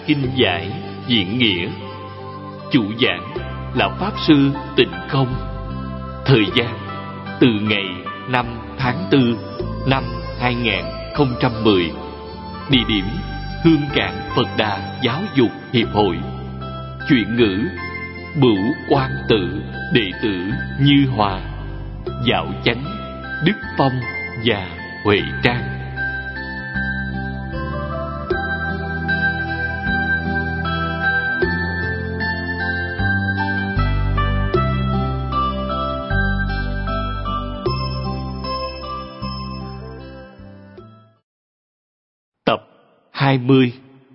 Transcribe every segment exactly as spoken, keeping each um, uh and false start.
kinh giải diễn nghĩa. Chủ giảng là Pháp Sư Tịnh Không. Thời gian từ ngày năm tháng tư năm hai nghìn không trăm mười. Địa điểm Hương Cảng Phật Đà Giáo dục Hiệp hội. Chuyển ngữ Bửu Quan Tự, đệ tử Như Hòa, Dạo Chánh, Đức Phong và Huệ Trang. Tập hai mươi.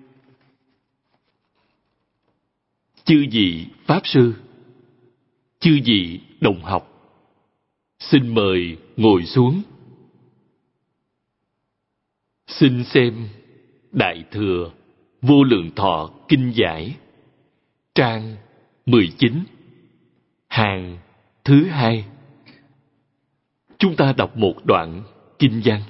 Chư vị Pháp Sư, chư vị đồng học, xin mời ngồi xuống. Xin xem Đại Thừa Vô Lượng Thọ Kinh Giải, trang mười chín, hàng thứ hai. Chúng ta đọc một đoạn kinh văn.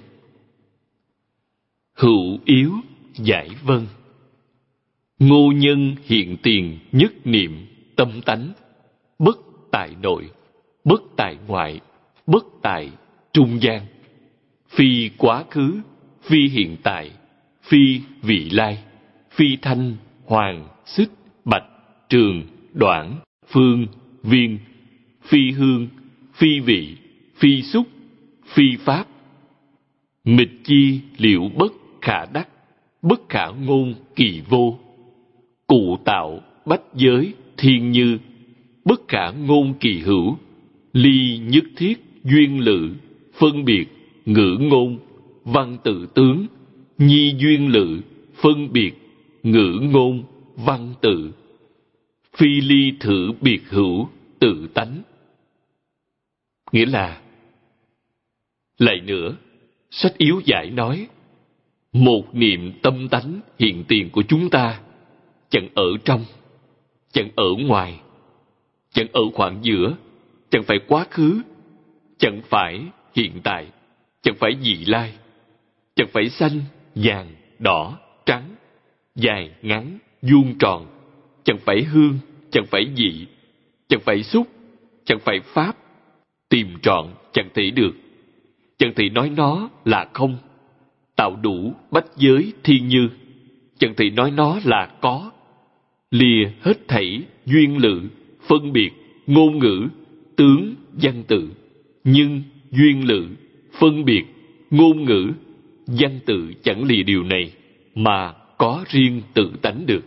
Hữu yếu giải vân, ngô nhân hiện tiền nhất niệm tâm tánh, bất tại nội, bất tại ngoại, bất tại trung gian, phi quá khứ, phi hiện tại, phi vị lai, phi thanh, hoàng, xích, bạch, trường, đoạn, phương, viên, phi hương, phi vị, phi xúc, phi pháp. Mịch chi liệu bất khả đắc, bất khả ngôn kỳ vô. Cụ tạo bách giới thiên như, bất khả ngôn kỳ hữu. Ly nhất thiết duyên lự, phân biệt ngữ ngôn, văn tự tướng. Nhi duyên lự, phân biệt ngữ ngôn, văn tự. Phi ly thử biệt hữu, tự tánh. Nghĩa là, lại nữa, sách yếu giải nói, một niệm tâm tánh hiện tiền của chúng ta chẳng ở trong, chẳng ở ngoài, chẳng ở khoảng giữa, chẳng phải quá khứ, chẳng phải hiện tại, chẳng phải vị lai, chẳng phải xanh, vàng, đỏ, trắng, dài, ngắn, vuông tròn, chẳng phải hương, chẳng phải vị, chẳng phải xúc, chẳng phải pháp. Tìm trọn chẳng thể được, chẳng thể nói nó là không. Tạo đủ bách giới thiên như, chẳng thể nói nó là có. Lìa hết thảy duyên lự, phân biệt, ngôn ngữ, tướng, văn tự. Nhưng duyên lự, phân biệt, ngôn ngữ, văn tự chẳng lìa điều này mà có riêng tự tánh được.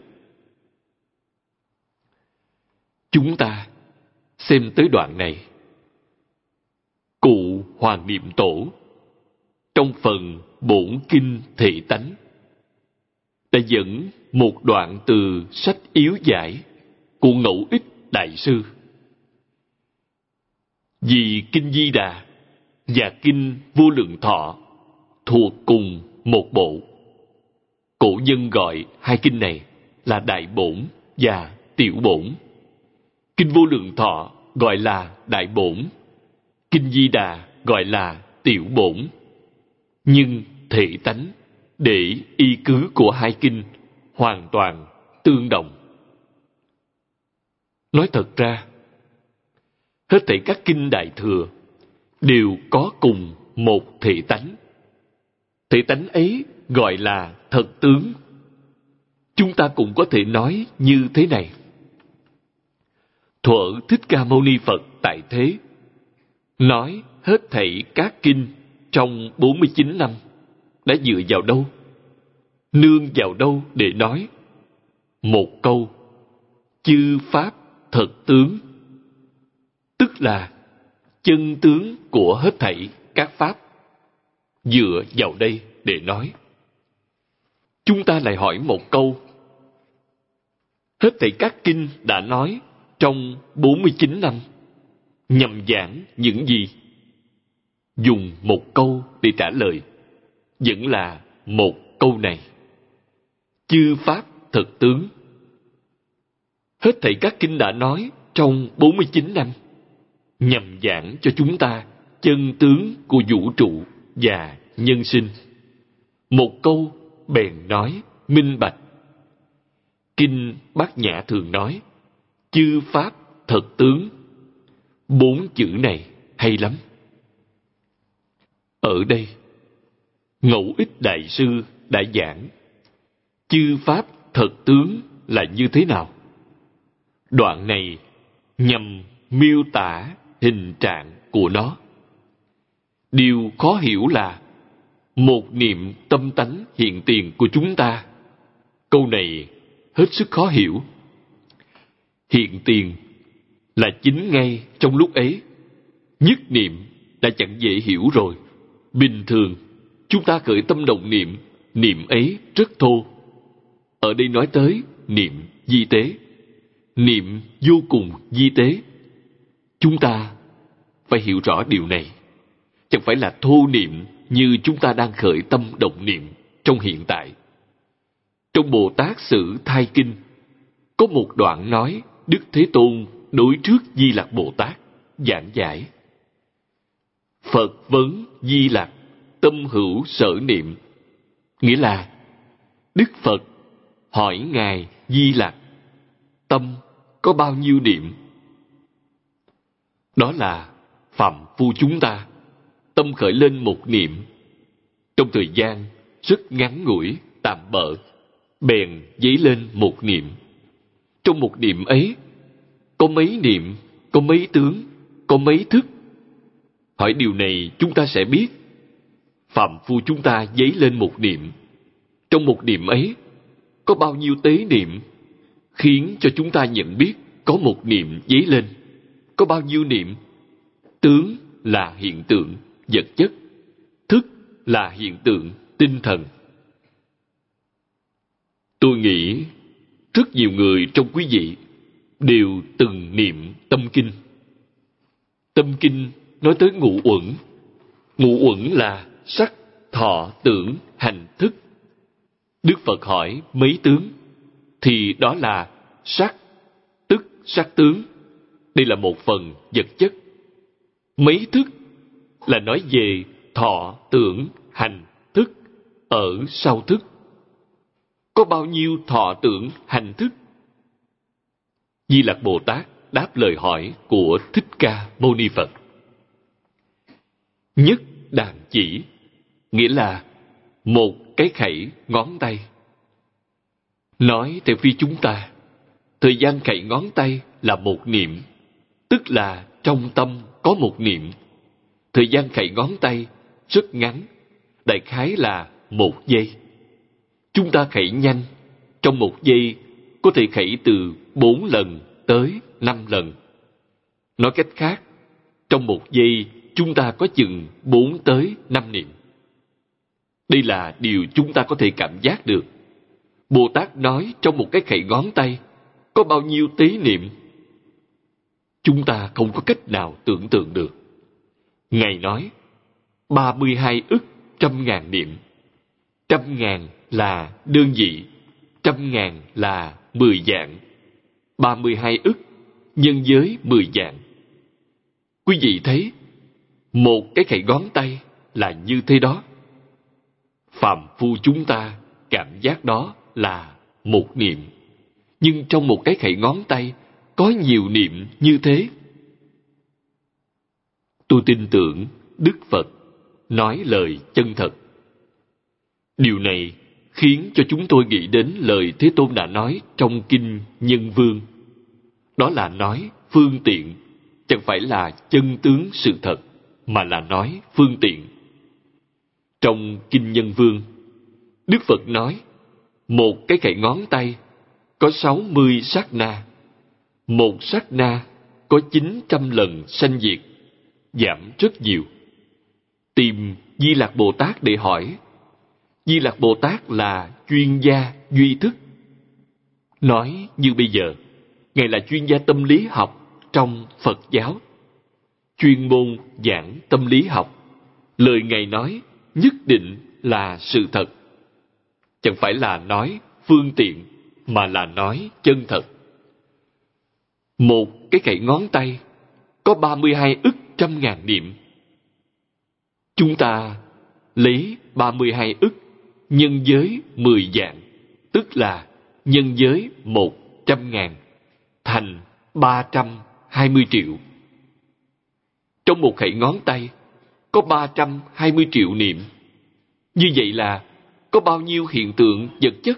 Chúng ta xem tới đoạn này. Cụ Hoàng Niệm Tổ trong phần Bổn Kinh Thị Tánh đã dẫn một đoạn từ sách yếu giải của Ngẫu Ích Đại Sư. Vì Kinh Di Đà và Kinh Vô Lượng Thọ thuộc cùng một bộ, cổ nhân gọi hai kinh này là Đại Bổn và Tiểu Bổn. Kinh Vô Lượng Thọ gọi là Đại Bổn, Kinh Di Đà gọi là Tiểu Bổn. Nhưng thể tánh để y cứ của hai kinh hoàn toàn tương đồng. Nói thật ra, hết thảy các kinh Đại Thừa đều có cùng một thể tánh. Thể tánh ấy gọi là thật tướng. Chúng ta cũng có thể nói như thế này. Thuở Thích Ca Mâu Ni Phật tại thế, nói hết thảy các kinh trong bốn mươi chín năm đã dựa vào đâu? Nương vào đâu để nói? Một câu, chư pháp thật tướng, tức là chân tướng của hết thảy các pháp, dựa vào đây để nói. Chúng ta lại hỏi một câu, hết thảy các kinh đã nói trong bốn mươi chín năm nhằm giảng những gì? Dùng một câu để trả lời, vẫn là một câu này. Chư pháp thật tướng. Hết thảy các kinh đã nói trong bốn mươi chín năm nhằm giảng cho chúng ta chân tướng của vũ trụ và nhân sinh. Một câu bèn nói minh bạch. Kinh Bát Nhã thường nói, chư pháp thật tướng. Bốn chữ này hay lắm. Ở đây, Ngẫu Ích Đại Sư đã giảng chư pháp thật tướng là như thế nào. Đoạn này nhằm miêu tả hình trạng của nó. Điều khó hiểu là một niệm tâm tánh hiện tiền của chúng ta. Câu này hết sức khó hiểu. Hiện tiền là chính ngay trong lúc ấy. Nhất niệm đã chẳng dễ hiểu rồi. Bình thường chúng ta khởi tâm động niệm, niệm ấy rất thô. Ở đây nói tới niệm di tế, niệm vô cùng di tế. Chúng ta phải hiểu rõ điều này. Chẳng phải là thô niệm như chúng ta đang khởi tâm động niệm trong hiện tại. Trong Bồ Tát Sử Thai Kinh có một đoạn nói Đức Thế Tôn đối trước Di Lặc Bồ Tát giảng giải: Phật vấn Di Lặc tâm hữu sở niệm. Nghĩa là Đức Phật hỏi Ngài Di Lặc tâm có bao nhiêu niệm. Đó là phàm phu chúng ta tâm khởi lên một niệm, trong thời gian rất ngắn ngủi tạm bợ bèn dấy lên một niệm. Trong một niệm ấy có mấy niệm, có mấy tướng, có mấy thức. Hỏi điều này chúng ta sẽ biết. Phàm phu chúng ta dấy lên một niệm, trong một niệm ấy có bao nhiêu tế niệm, khiến cho chúng ta nhận biết có một niệm dấy lên. Có bao nhiêu niệm? Tướng là hiện tượng vật chất, thức là hiện tượng tinh thần. Tôi nghĩ rất nhiều người trong quý vị đều từng niệm tâm kinh. Tâm kinh nói tới ngũ uẩn. Ngũ uẩn là sắc, thọ, tưởng, hành, thức. Đức Phật hỏi mấy tướng, thì đó là sắc, tức sắc tướng. Đây là một phần vật chất. Mấy thức là nói về thọ, tưởng, hành, thức ở sau thức. Có bao nhiêu thọ, tưởng, hành, thức? Di Lặc Bồ Tát đáp lời hỏi của Thích Ca Mâu Ni Phật. Nhất đàn chỉ, nghĩa là một cái khẩy ngón tay. Nói theo phi chúng ta, thời gian khẩy ngón tay là một niệm, tức là trong tâm có một niệm. Thời gian khẩy ngón tay rất ngắn, đại khái là một giây. Chúng ta khẩy nhanh, trong một giây có thể khẩy từ bốn lần tới năm lần. Nói cách khác, trong một giây chúng ta có chừng bốn tới năm niệm. Đây là điều chúng ta có thể cảm giác được. Bồ Tát nói trong một cái khẩy ngón tay có bao nhiêu tế niệm, chúng ta không có cách nào tưởng tượng được. Ngài nói ba mươi hai ức trăm ngàn niệm. Trăm ngàn là đơn vị, trăm ngàn là mười vạn. Ba mươi hai ức nhân với mười vạn. Quý vị thấy, một cái khẩy ngón tay là như thế đó. Phàm phu chúng ta cảm giác đó là một niệm, nhưng trong một cái khẩy ngón tay có nhiều niệm như thế. Tôi tin tưởng Đức Phật nói lời chân thật. Điều này khiến cho chúng tôi nghĩ đến lời Thế Tôn đã nói trong Kinh Nhân Vương. Đó là nói phương tiện, chẳng phải là chân tướng sự thật, mà là nói phương tiện. Trong Kinh Nhân Vương, Đức Phật nói, một cái khẩy ngón tay có sáu mươi sát na. Một sát na có chín trăm lần sanh diệt, giảm rất nhiều. Tìm Di Lặc Bồ Tát để hỏi. Di Lặc Bồ Tát là chuyên gia duy thức. Nói như bây giờ, Ngài là chuyên gia tâm lý học trong Phật giáo, chuyên môn giảng tâm lý học. Lời Ngài nói nhất định là sự thật. Chẳng phải là nói phương tiện, mà là nói chân thật. Một cái khẩy ngón tay có ba mươi hai ức trăm ngàn niệm. Chúng ta lấy ba mươi hai ức nhân với mười vạn, tức là nhân với một trăm ngàn, thành ba trăm hai mươi triệu. Trong một khẩy ngón tay, có ba trăm hai mươi triệu niệm. Như vậy là có bao nhiêu hiện tượng vật chất?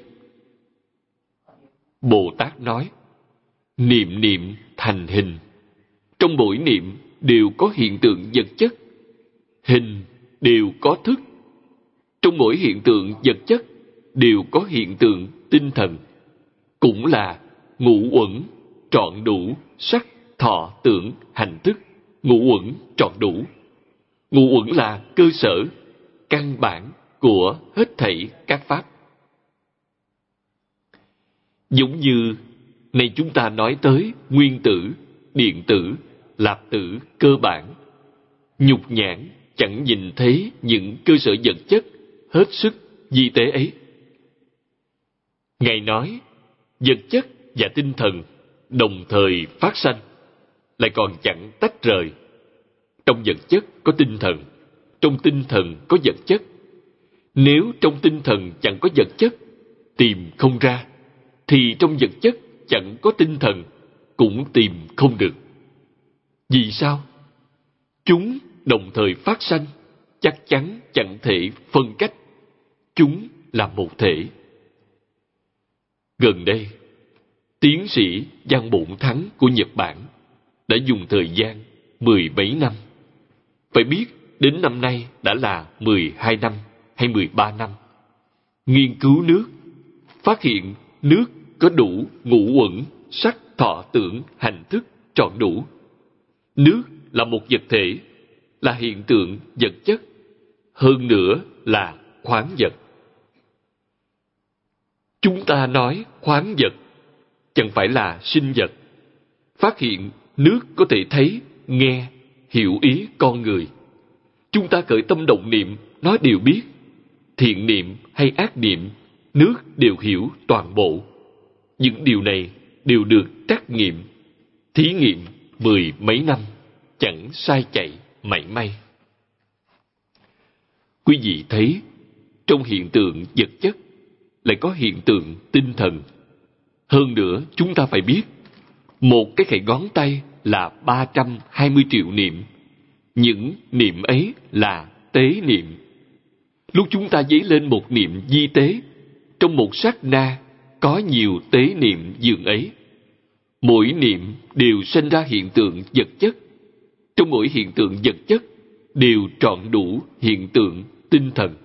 Bồ Tát nói, niệm niệm thành hình. Trong mỗi niệm đều có hiện tượng vật chất. Hình đều có thức. Trong mỗi hiện tượng vật chất đều có hiện tượng tinh thần. Cũng là ngũ uẩn trọn đủ sắc, thọ, tưởng, hành, thức. Ngũ uẩn trọn đủ. Ngũ uẩn là cơ sở, căn bản của hết thảy các pháp. Giống như nay chúng ta nói tới nguyên tử, điện tử, lạp tử cơ bản. Nhục nhãn chẳng nhìn thấy những cơ sở vật chất hết sức vi tế ấy. Ngài nói, vật chất và tinh thần đồng thời phát sanh, lại còn chẳng tách rời. Trong vật chất có tinh thần, trong tinh thần có vật chất. Nếu trong tinh thần chẳng có vật chất, tìm không ra, thì trong vật chất chẳng có tinh thần, cũng tìm không được. Vì sao? Chúng đồng thời phát sanh, chắc chắn chẳng thể phân cách. Chúng là một thể. Gần đây, tiến sĩ Giang Bổn Thắng của Nhật Bản đã dùng thời gian mười mấy năm. Phải biết đến năm nay đã là mười hai năm hay mười ba năm. Nghiên cứu nước, phát hiện nước có đủ ngũ uẩn, sắc, thọ, tưởng, hành, thức trọn đủ. Nước là một vật thể, là hiện tượng vật chất, hơn nữa là khoáng vật. Chúng ta nói khoáng vật chẳng phải là sinh vật. Phát hiện nước có thể thấy, nghe, hiểu ý con người. Chúng ta khởi tâm động niệm, nó đều biết. Thiện niệm hay ác niệm, nước đều hiểu toàn bộ. Những điều này đều được trắc nghiệm, thí nghiệm mười mấy năm, chẳng sai chạy mảy may. Quý vị thấy, trong hiện tượng vật chất lại có hiện tượng tinh thần. Hơn nữa, chúng ta phải biết, một cái khẩy ngón tay là ba trăm hai mươi triệu niệm. Những niệm ấy là tế niệm. Lúc chúng ta dấy lên một niệm di tế, trong một sát na có nhiều tế niệm dường ấy. Mỗi niệm đều sinh ra hiện tượng vật chất. Trong mỗi hiện tượng vật chất đều trọn đủ hiện tượng tinh thần.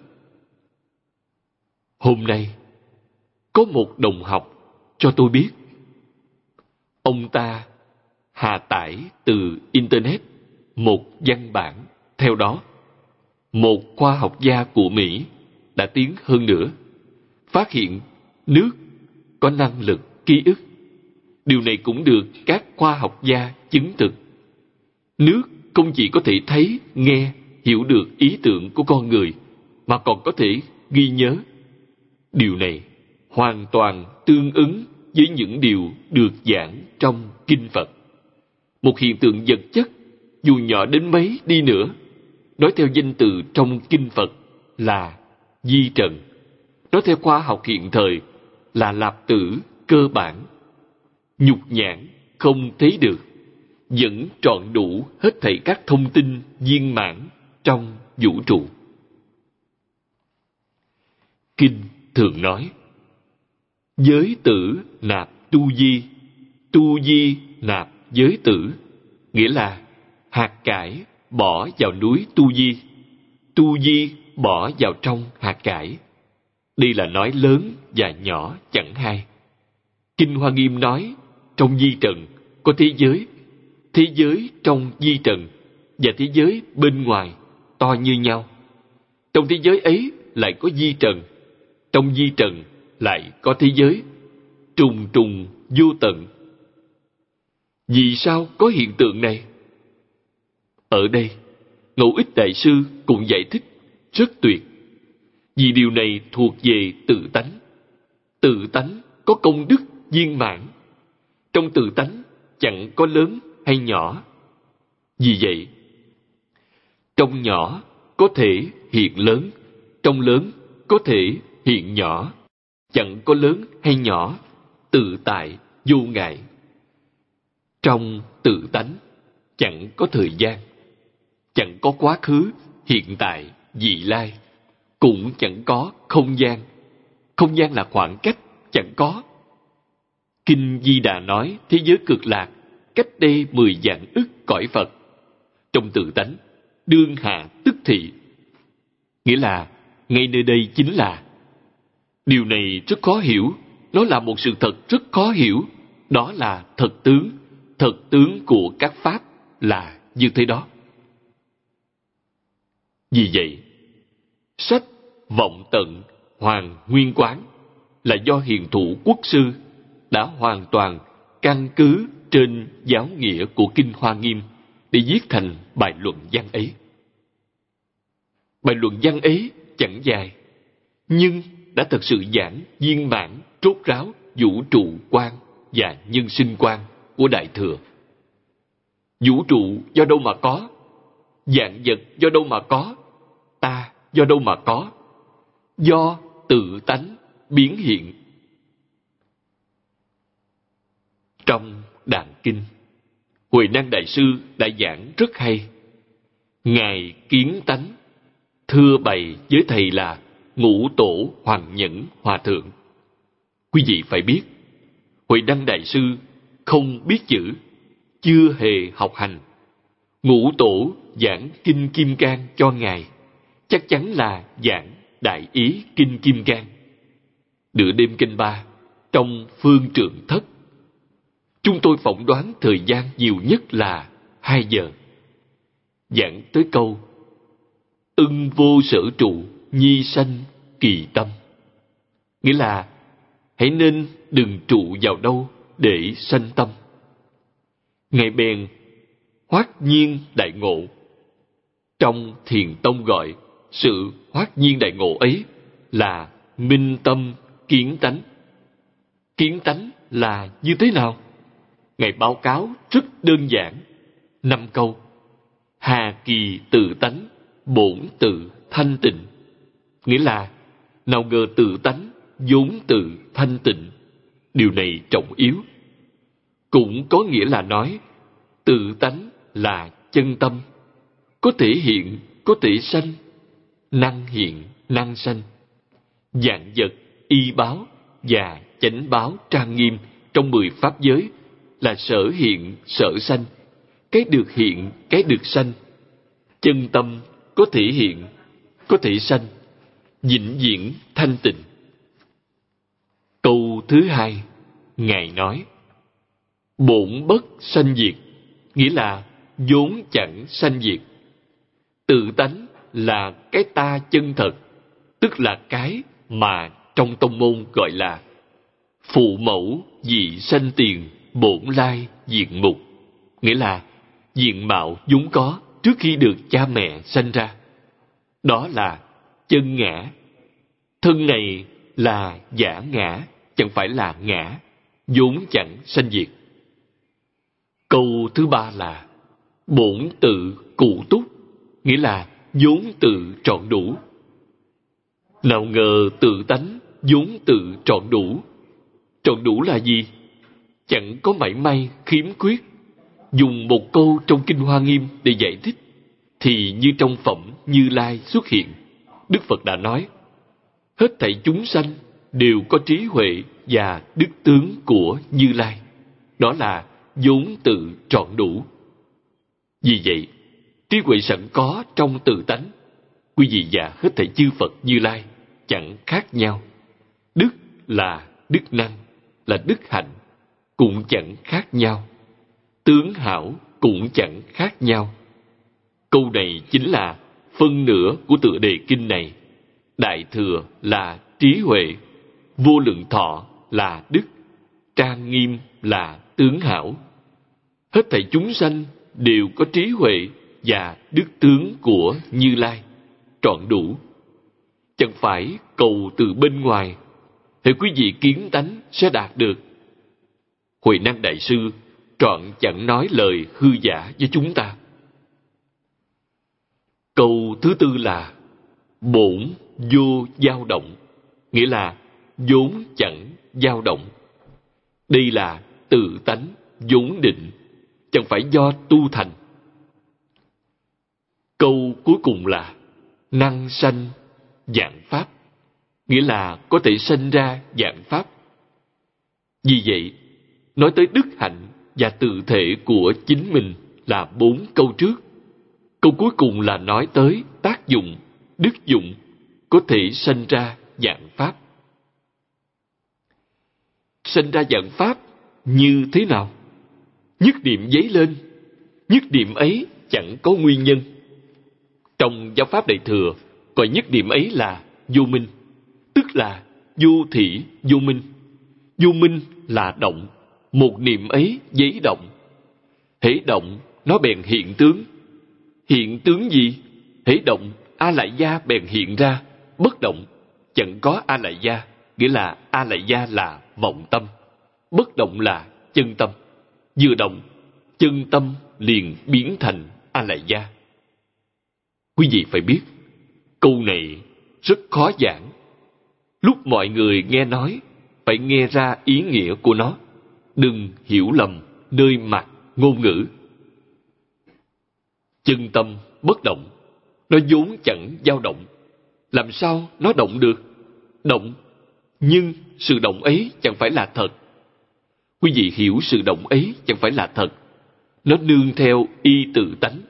Hôm nay, có một đồng học cho tôi biết, ông ta hạ tải từ Internet một văn bản. Theo đó, một khoa học gia của Mỹ đã tiến hơn nữa, phát hiện nước có năng lực ký ức. Điều này cũng được các khoa học gia chứng thực. Nước không chỉ có thể thấy, nghe, hiểu được ý tưởng của con người, mà còn có thể ghi nhớ. Điều này hoàn toàn tương ứng với những điều được giảng trong Kinh Phật. Một hiện tượng vật chất, dù nhỏ đến mấy đi nữa, nói theo danh từ trong Kinh Phật là di trần, nói theo khoa học hiện thời là lạp tử cơ bản. Nhục nhãn không thấy được, vẫn trọn đủ hết thảy các thông tin viên mãn trong vũ trụ. Kinh thường nói, giới tử nạp tu di, tu di nạp giới tử, nghĩa là hạt cải bỏ vào núi tu di, tu di bỏ vào trong hạt cải. Đây là nói lớn và nhỏ chẳng hai. Kinh Hoa Nghiêm nói, trong di trần có thế giới, thế giới trong di trần và thế giới bên ngoài to như nhau. Trong thế giới ấy lại có di trần, trong di trần lại có thế giới, trùng trùng vô tận. Vì sao có hiện tượng này? Ở đây, Ngẫu Ích Đại Sư cũng giải thích rất tuyệt. Vì điều này thuộc về tự tánh. Tự tánh có công đức viên mãn. Trong tự tánh chẳng có lớn hay nhỏ. Vì vậy, trong nhỏ có thể hiện lớn, trong lớn có thể hiện nhỏ. Chẳng có lớn hay nhỏ, tự tại, vô ngại. Trong tự tánh, chẳng có thời gian, chẳng có quá khứ, hiện tại, vị lai, cũng chẳng có không gian. Không gian là khoảng cách, chẳng có. Kinh Di Đà nói thế giới cực lạc cách đây mười vạn ức cõi Phật. Trong tự tánh, đương hạ tức thị. Nghĩa là, ngay nơi đây chính là. Điều này rất khó hiểu, nó là một sự thật rất khó hiểu. Đó là thật tướng, thật tướng của các Pháp là như thế đó. Vì vậy, sách Vọng Tận Hoàng Nguyên Quán là do hiền thủ quốc sư đã hoàn toàn căn cứ trên giáo nghĩa của Kinh Hoa Nghiêm để viết thành bài luận văn ấy. Bài luận văn ấy chẳng dài, nhưng đã thật sự giảng viên mãn, rốt ráo vũ trụ quan và nhân sinh quan của Đại Thừa. Vũ trụ do đâu mà có? Vạn vật do đâu mà có? Ta do đâu mà có? Do tự tánh biến hiện. Trong Đàn Kinh, Huệ Năng Đại Sư đã giảng rất hay. Ngài kiến tánh thưa bày với thầy là Ngũ Tổ Hoàng Nhẫn Hòa Thượng. Quý vị phải biết, Huệ Năng Đại Sư không biết chữ, chưa hề học hành. Ngũ Tổ giảng Kinh Kim Cang cho Ngài, chắc chắn là giảng Đại Ý Kinh Kim Cang. Nửa đêm canh ba, trong phương trượng thất, chúng tôi phỏng đoán thời gian nhiều nhất là hai giờ. Giảng tới câu ưng vô sở trụ, nhi sanh kỳ tâm. Nghĩa là hãy nên đừng trụ vào đâu để sanh tâm. Ngài bèn hoát nhiên đại ngộ. Trong Thiền Tông gọi sự hoát nhiên đại ngộ ấy là minh tâm kiến tánh. Kiến tánh là như thế nào? Ngài báo cáo rất đơn giản, năm câu. Hà kỳ tự tánh, bổn tự thanh tịnh. Nghĩa là, nào ngờ tự tánh, vốn tự thanh tịnh. Điều này trọng yếu. Cũng có nghĩa là nói, tự tánh là chân tâm, có thể hiện, có thể sanh, năng hiện, năng sanh. Vạn vật, y báo và chánh báo trang nghiêm trong mười pháp giới là sở hiện, sở sanh, cái được hiện, cái được sanh. Chân tâm có thể hiện, có thể sanh, vĩnh viễn thanh tịnh. Câu thứ hai, Ngài nói, bổn bất sanh diệt, nghĩa là vốn chẳng sanh diệt. Tự tánh là cái ta chân thật, tức là cái mà trong tông môn gọi là phụ mẫu dị sanh tiền, bổn lai diện mục. Nghĩa là diện mạo vốn có trước khi được cha mẹ sanh ra. Đó là chân ngã. Thân này là giả ngã, chẳng phải là ngã, vốn chẳng sanh diệt. Câu thứ ba là bổn tự cụ túc, nghĩa là vốn tự trọn đủ. Nào ngờ tự tánh vốn tự trọn đủ. Trọn đủ là gì? Chẳng có mảy may khiếm khuyết. Dùng một câu trong Kinh Hoa Nghiêm để giải thích, thì như trong phẩm Như Lai xuất hiện, Đức Phật đã nói, hết thảy chúng sanh đều có trí huệ và đức tướng của Như Lai. Đó là vốn tự trọn đủ. Vì vậy, trí huệ sẵn có trong tự tánh, quý vị và hết thảy chư Phật Như Lai chẳng khác nhau. Đức là đức năng, là đức hạnh, cũng chẳng khác nhau. Tướng hảo cũng chẳng khác nhau. Câu này chính là phân nửa của tựa đề kinh này. Đại thừa là trí huệ, vô lượng thọ là đức, trang nghiêm là tướng hảo. Hết thảy chúng sanh đều có trí huệ và đức tướng của Như Lai, trọn đủ. Chẳng phải cầu từ bên ngoài, thì quý vị kiến tánh sẽ đạt được. Huệ Năng Đại Sư trọn chẳng nói lời hư giả với chúng ta. Câu thứ tư là bổn vô dao động, nghĩa là vốn chẳng dao động. Đây là tự tánh, vốn định, chẳng phải do tu thành. Câu cuối cùng là năng sanh vạn pháp, nghĩa là có thể sanh ra vạn pháp. Vì vậy, nói tới đức hạnh và tự thể của chính mình là bốn câu trước. Câu cuối cùng là nói tới tác dụng, đức dụng, có thể sanh ra vạn pháp. Sanh ra vạn pháp như thế nào? Nhất niệm dấy lên, nhất niệm ấy chẳng có nguyên nhân. Trong giáo pháp Đại Thừa, gọi nhất niệm ấy là vô minh, tức là vô thị vô minh. Vô minh là động, một niệm ấy giấy động. Hễ động, nó bèn hiện tướng. Hiện tướng gì? Hễ động, A Lại Gia bèn hiện ra. Bất động, chẳng có A Lại Gia, nghĩa là A Lại Gia là vọng tâm. Bất động là chân tâm. Vừa động, chân tâm liền biến thành A Lại Gia. Quý vị phải biết, câu này rất khó giảng. Lúc mọi người nghe nói, phải nghe ra ý nghĩa của nó. Đừng hiểu lầm nơi mặt ngôn ngữ. Chân tâm bất động, nó vốn chẳng dao động. Làm sao nó động được? Động, nhưng sự động ấy chẳng phải là thật. Quý vị hiểu sự động ấy chẳng phải là thật. Nó nương theo y tự tánh,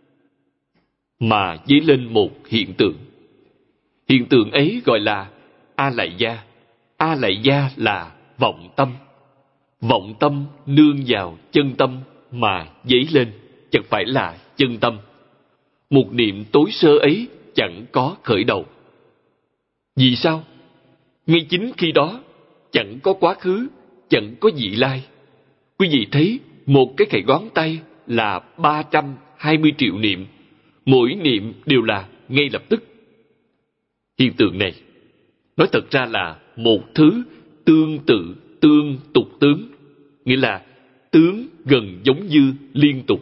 mà dấy lên một hiện tượng. Hiện tượng ấy gọi là A Lại Gia. A Lại Gia là vọng tâm. Vọng tâm nương vào chân tâm mà dấy lên, chẳng phải là chân tâm. Một niệm tối sơ ấy chẳng có khởi đầu. Vì sao? Ngay chính khi đó, chẳng có quá khứ, chẳng có vị lai. Quý vị thấy một cái khẩy ngón tay là ba trăm hai mươi triệu niệm. Mỗi niệm đều là ngay lập tức. Hiện tượng này, nói thật ra là một thứ tương tự tương tục tướng, nghĩa là tướng gần giống như liên tục.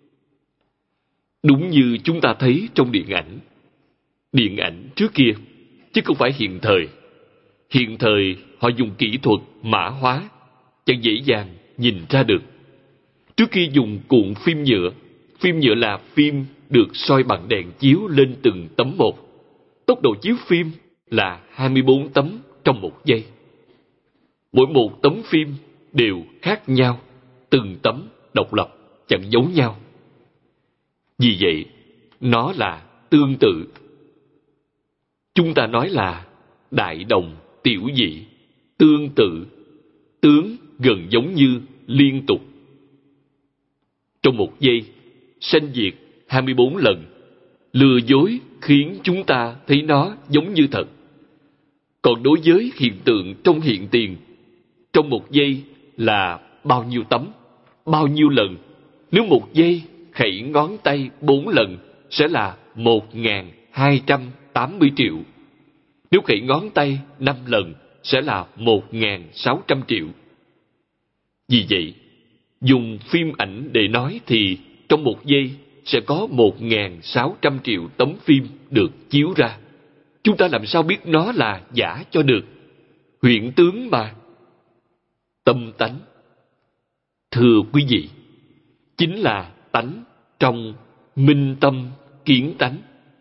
Đúng như chúng ta thấy trong điện ảnh. Điện ảnh trước kia, chứ không phải hiện thời. Hiện thời họ dùng kỹ thuật mã hóa, chẳng dễ dàng nhìn ra được. Trước khi dùng cuộn phim nhựa, phim nhựa là phim được soi bằng đèn chiếu lên từng tấm một. Tốc độ chiếu phim là hai mươi bốn tấm trong một giây. Mỗi một tấm phim đều khác nhau, từng tấm độc lập, chẳng giống nhau. Vì vậy, nó là tương tự. Chúng ta nói là đại đồng, tiểu dị, tương tự, tướng gần giống như liên tục. Trong một giây, sanh diệt hai mươi bốn lần, lừa dối khiến chúng ta thấy nó giống như thật. Còn đối với hiện tượng trong hiện tiền, trong một giây là bao nhiêu tấm, bao nhiêu lần. Nếu một giây khẩy ngón tay bốn lần sẽ là một nghìn hai trăm tám mươi triệu. Nếu khẩy ngón tay năm lần sẽ là một nghìn sáu trăm triệu. Vì vậy, dùng phim ảnh để nói thì trong một giây sẽ có một nghìn sáu trăm triệu tấm phim được chiếu ra. Chúng ta làm sao biết nó là giả cho được? Huyễn tướng mà. Tâm tánh, thưa quý vị, chính là tánh trong minh tâm kiến tánh.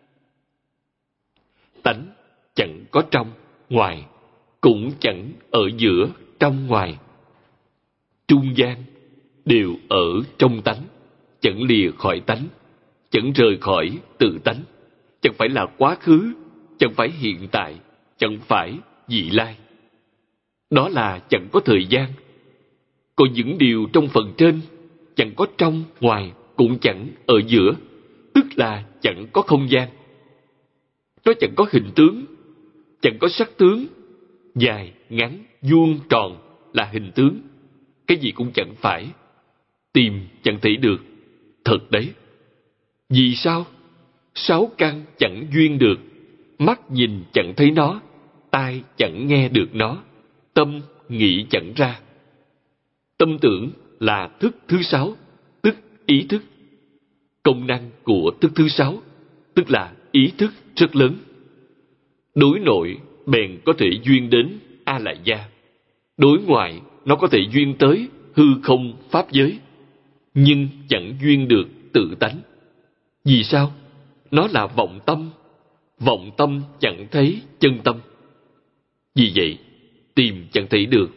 Tánh chẳng có trong, ngoài, cũng chẳng ở giữa, trong, ngoài. Trung gian đều ở trong tánh, chẳng lìa khỏi tánh, chẳng rời khỏi tự tánh, chẳng phải là quá khứ, chẳng phải hiện tại, chẳng phải vị lai. Đó là chẳng có thời gian. Còn những điều trong phần trên, chẳng có trong, ngoài, cũng chẳng ở giữa, tức là chẳng có không gian. Nó chẳng có hình tướng, chẳng có sắc tướng, dài, ngắn, vuông, tròn là hình tướng. Cái gì cũng chẳng phải, tìm chẳng thấy được, thật đấy. Vì sao? Sáu căn chẳng duyên được, mắt nhìn chẳng thấy nó, tai chẳng nghe được nó, tâm nghĩ chẳng ra. Tâm tưởng là thức thứ sáu, tức ý thức. Công năng của thức thứ sáu, tức là ý thức rất lớn. Đối nội bèn có thể duyên đến A Lại Gia, đối ngoại nó có thể duyên tới hư không pháp giới, nhưng chẳng duyên được tự tánh. Vì sao? Nó là vọng tâm. Vọng tâm chẳng thấy chân tâm. Vì vậy, tìm chẳng thấy được.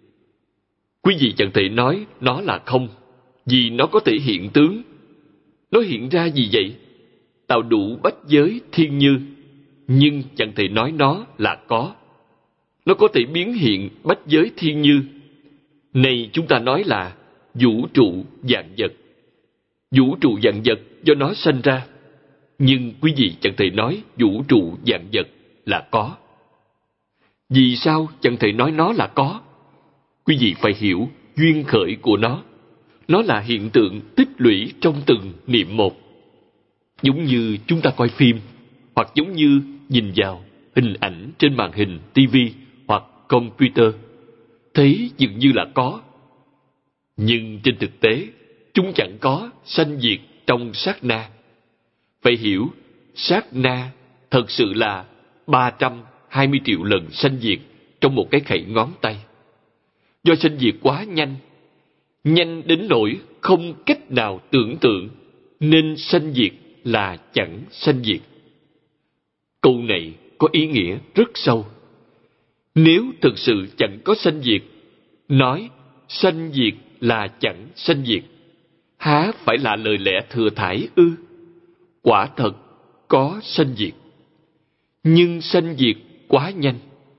Quý vị chẳng thể nói nó là không, vì nó có thể hiện tướng. Nó hiện ra gì vậy? Tạo đủ bách giới thiên như, nhưng chẳng thể nói nó là có. Nó có thể biến hiện bách giới thiên như. Này chúng ta nói là vũ trụ vạn vật. Vũ trụ vạn vật do nó sanh ra, nhưng quý vị chẳng thể nói vũ trụ vạn vật là có. Vì sao chẳng thể nói nó là có? Quý vị phải hiểu duyên khởi của nó. Nó là hiện tượng tích lũy trong từng niệm một. Giống như chúng ta coi phim, hoặc giống như nhìn vào hình ảnh trên màn hình ti vi hoặc computer, thấy dường như là có. Nhưng trên thực tế, chúng chẳng có sanh diệt trong sát na. Phải hiểu, sát na thật sự là ba trăm hai mươi triệu lần sanh diệt trong một cái khẩy ngón tay. Do sanh diệt quá nhanh, nhanh đến nỗi không cách nào tưởng tượng, nên sanh diệt là chẳng sanh diệt. Câu này có ý nghĩa rất sâu. Nếu thực sự chẳng có sanh diệt, nói sanh diệt là chẳng sanh diệt, há phải là lời lẽ thừa thãi ư? Quả thật có sanh diệt, nhưng sanh diệt quá nhanh.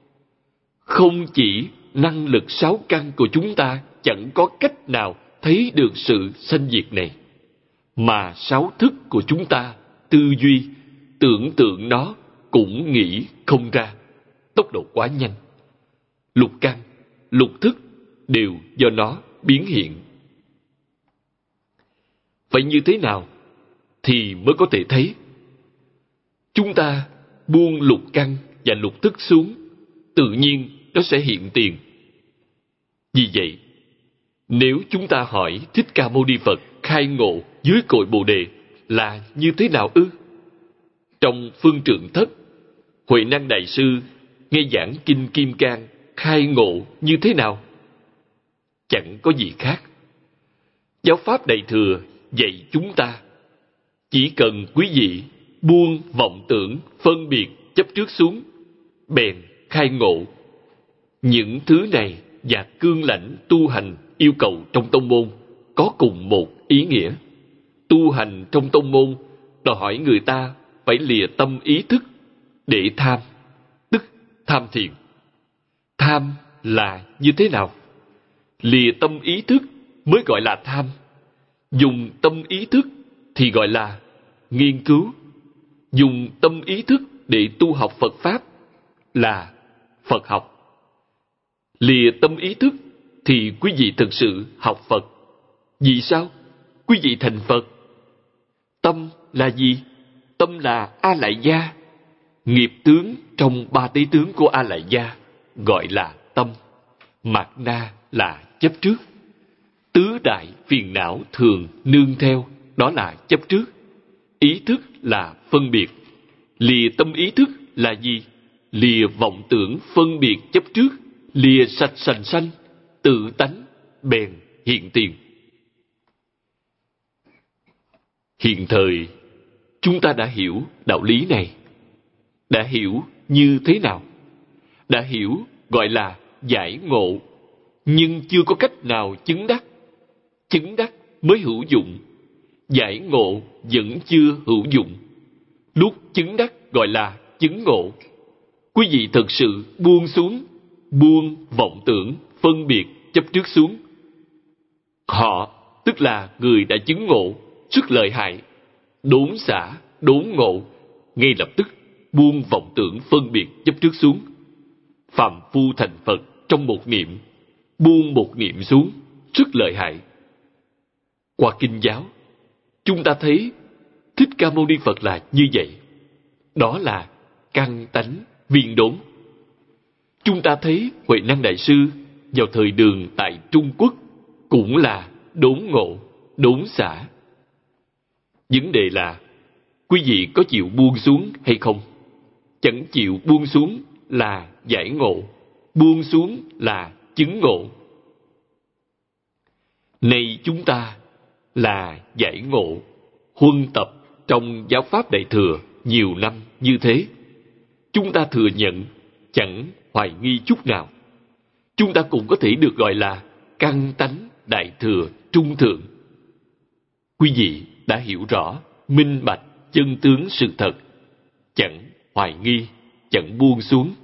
Không chỉ năng lực sáu căn của chúng ta chẳng có cách nào thấy được sự sanh diệt này, mà sáu thức của chúng ta tư duy, tưởng tượng nó cũng nghĩ không ra. Tốc độ quá nhanh. Lục căn, lục thức đều do nó biến hiện. Vậy như thế nào thì mới có thể thấy? Chúng ta buông lục căn và lục thức xuống, tự nhiên nó sẽ hiện tiền. Vì vậy, nếu chúng ta hỏi Thích Ca Mâu Ni Phật khai ngộ dưới cội Bồ Đề là như thế nào ư? Trong Phương Trượng Thất, Huệ Năng Đại Sư nghe giảng Kinh Kim Cang khai ngộ như thế nào? Chẳng có gì khác. Giáo pháp Đại Thừa dạy chúng ta, chỉ cần quý vị buông vọng tưởng, phân biệt, chấp trước xuống, bèn khai ngộ. Những thứ này và cương lãnh tu hành yêu cầu trong tông môn có cùng một ý nghĩa. Tu hành trong tông môn đòi hỏi người ta phải lìa tâm ý thức để tham, tức tham thiền. Tham là như thế nào? Lìa tâm ý thức mới gọi là tham. Dùng tâm ý thức thì gọi là nghiên cứu. Dùng tâm ý thức để tu học Phật Pháp là Phật học. Lìa tâm ý thức thì quý vị thực sự học Phật. Vì sao? Quý vị thành Phật. Tâm là gì? Tâm là A Lại Gia. Nghiệp tướng trong ba tế tướng của A Lại Gia gọi là tâm. Mạt na là chấp trước. Tứ đại phiền não thường nương theo, đó là chấp trước. Ý thức là phân biệt. Lìa tâm ý thức là gì? Lìa vọng tưởng phân biệt chấp trước, lìa sạch sành sanh, tự tánh bèn hiện tiền. Hiện thời chúng ta đã hiểu đạo lý này. Đã hiểu như thế nào? Đã hiểu gọi là giải ngộ, nhưng chưa có cách nào chứng đắc. Chứng đắc mới hữu dụng. Giải ngộ vẫn chưa hữu dụng. Lúc chứng đắc gọi là chứng ngộ. Quý vị thật sự buông xuống, buông vọng tưởng, phân biệt, chấp trước xuống. Họ, tức là người đã chứng ngộ, rất lợi hại. Đốn xả, đốn ngộ, ngay lập tức buông vọng tưởng, phân biệt, chấp trước xuống. Phàm phu thành Phật trong một niệm, buông một niệm xuống, rất lợi hại. Qua kinh giáo, chúng ta thấy Thích Ca Mâu Ni Phật là như vậy. Đó là căn tánh viên đốn. Chúng ta thấy Huệ Năng Đại Sư vào thời Đường tại Trung Quốc cũng là đốn ngộ, đốn xả. Vấn đề là quý vị có chịu buông xuống hay không? Chẳng chịu buông xuống là giải ngộ, buông xuống là chứng ngộ. Nay chúng ta là giải ngộ, huân tập trong giáo pháp Đại Thừa nhiều năm như thế. Chúng ta thừa nhận, chẳng hoài nghi chút nào. Chúng ta cũng có thể được gọi là căn tánh Đại Thừa trung thượng. Quý vị đã hiểu rõ, minh bạch chân tướng sự thật, chẳng hoài nghi, chẳng buông xuống.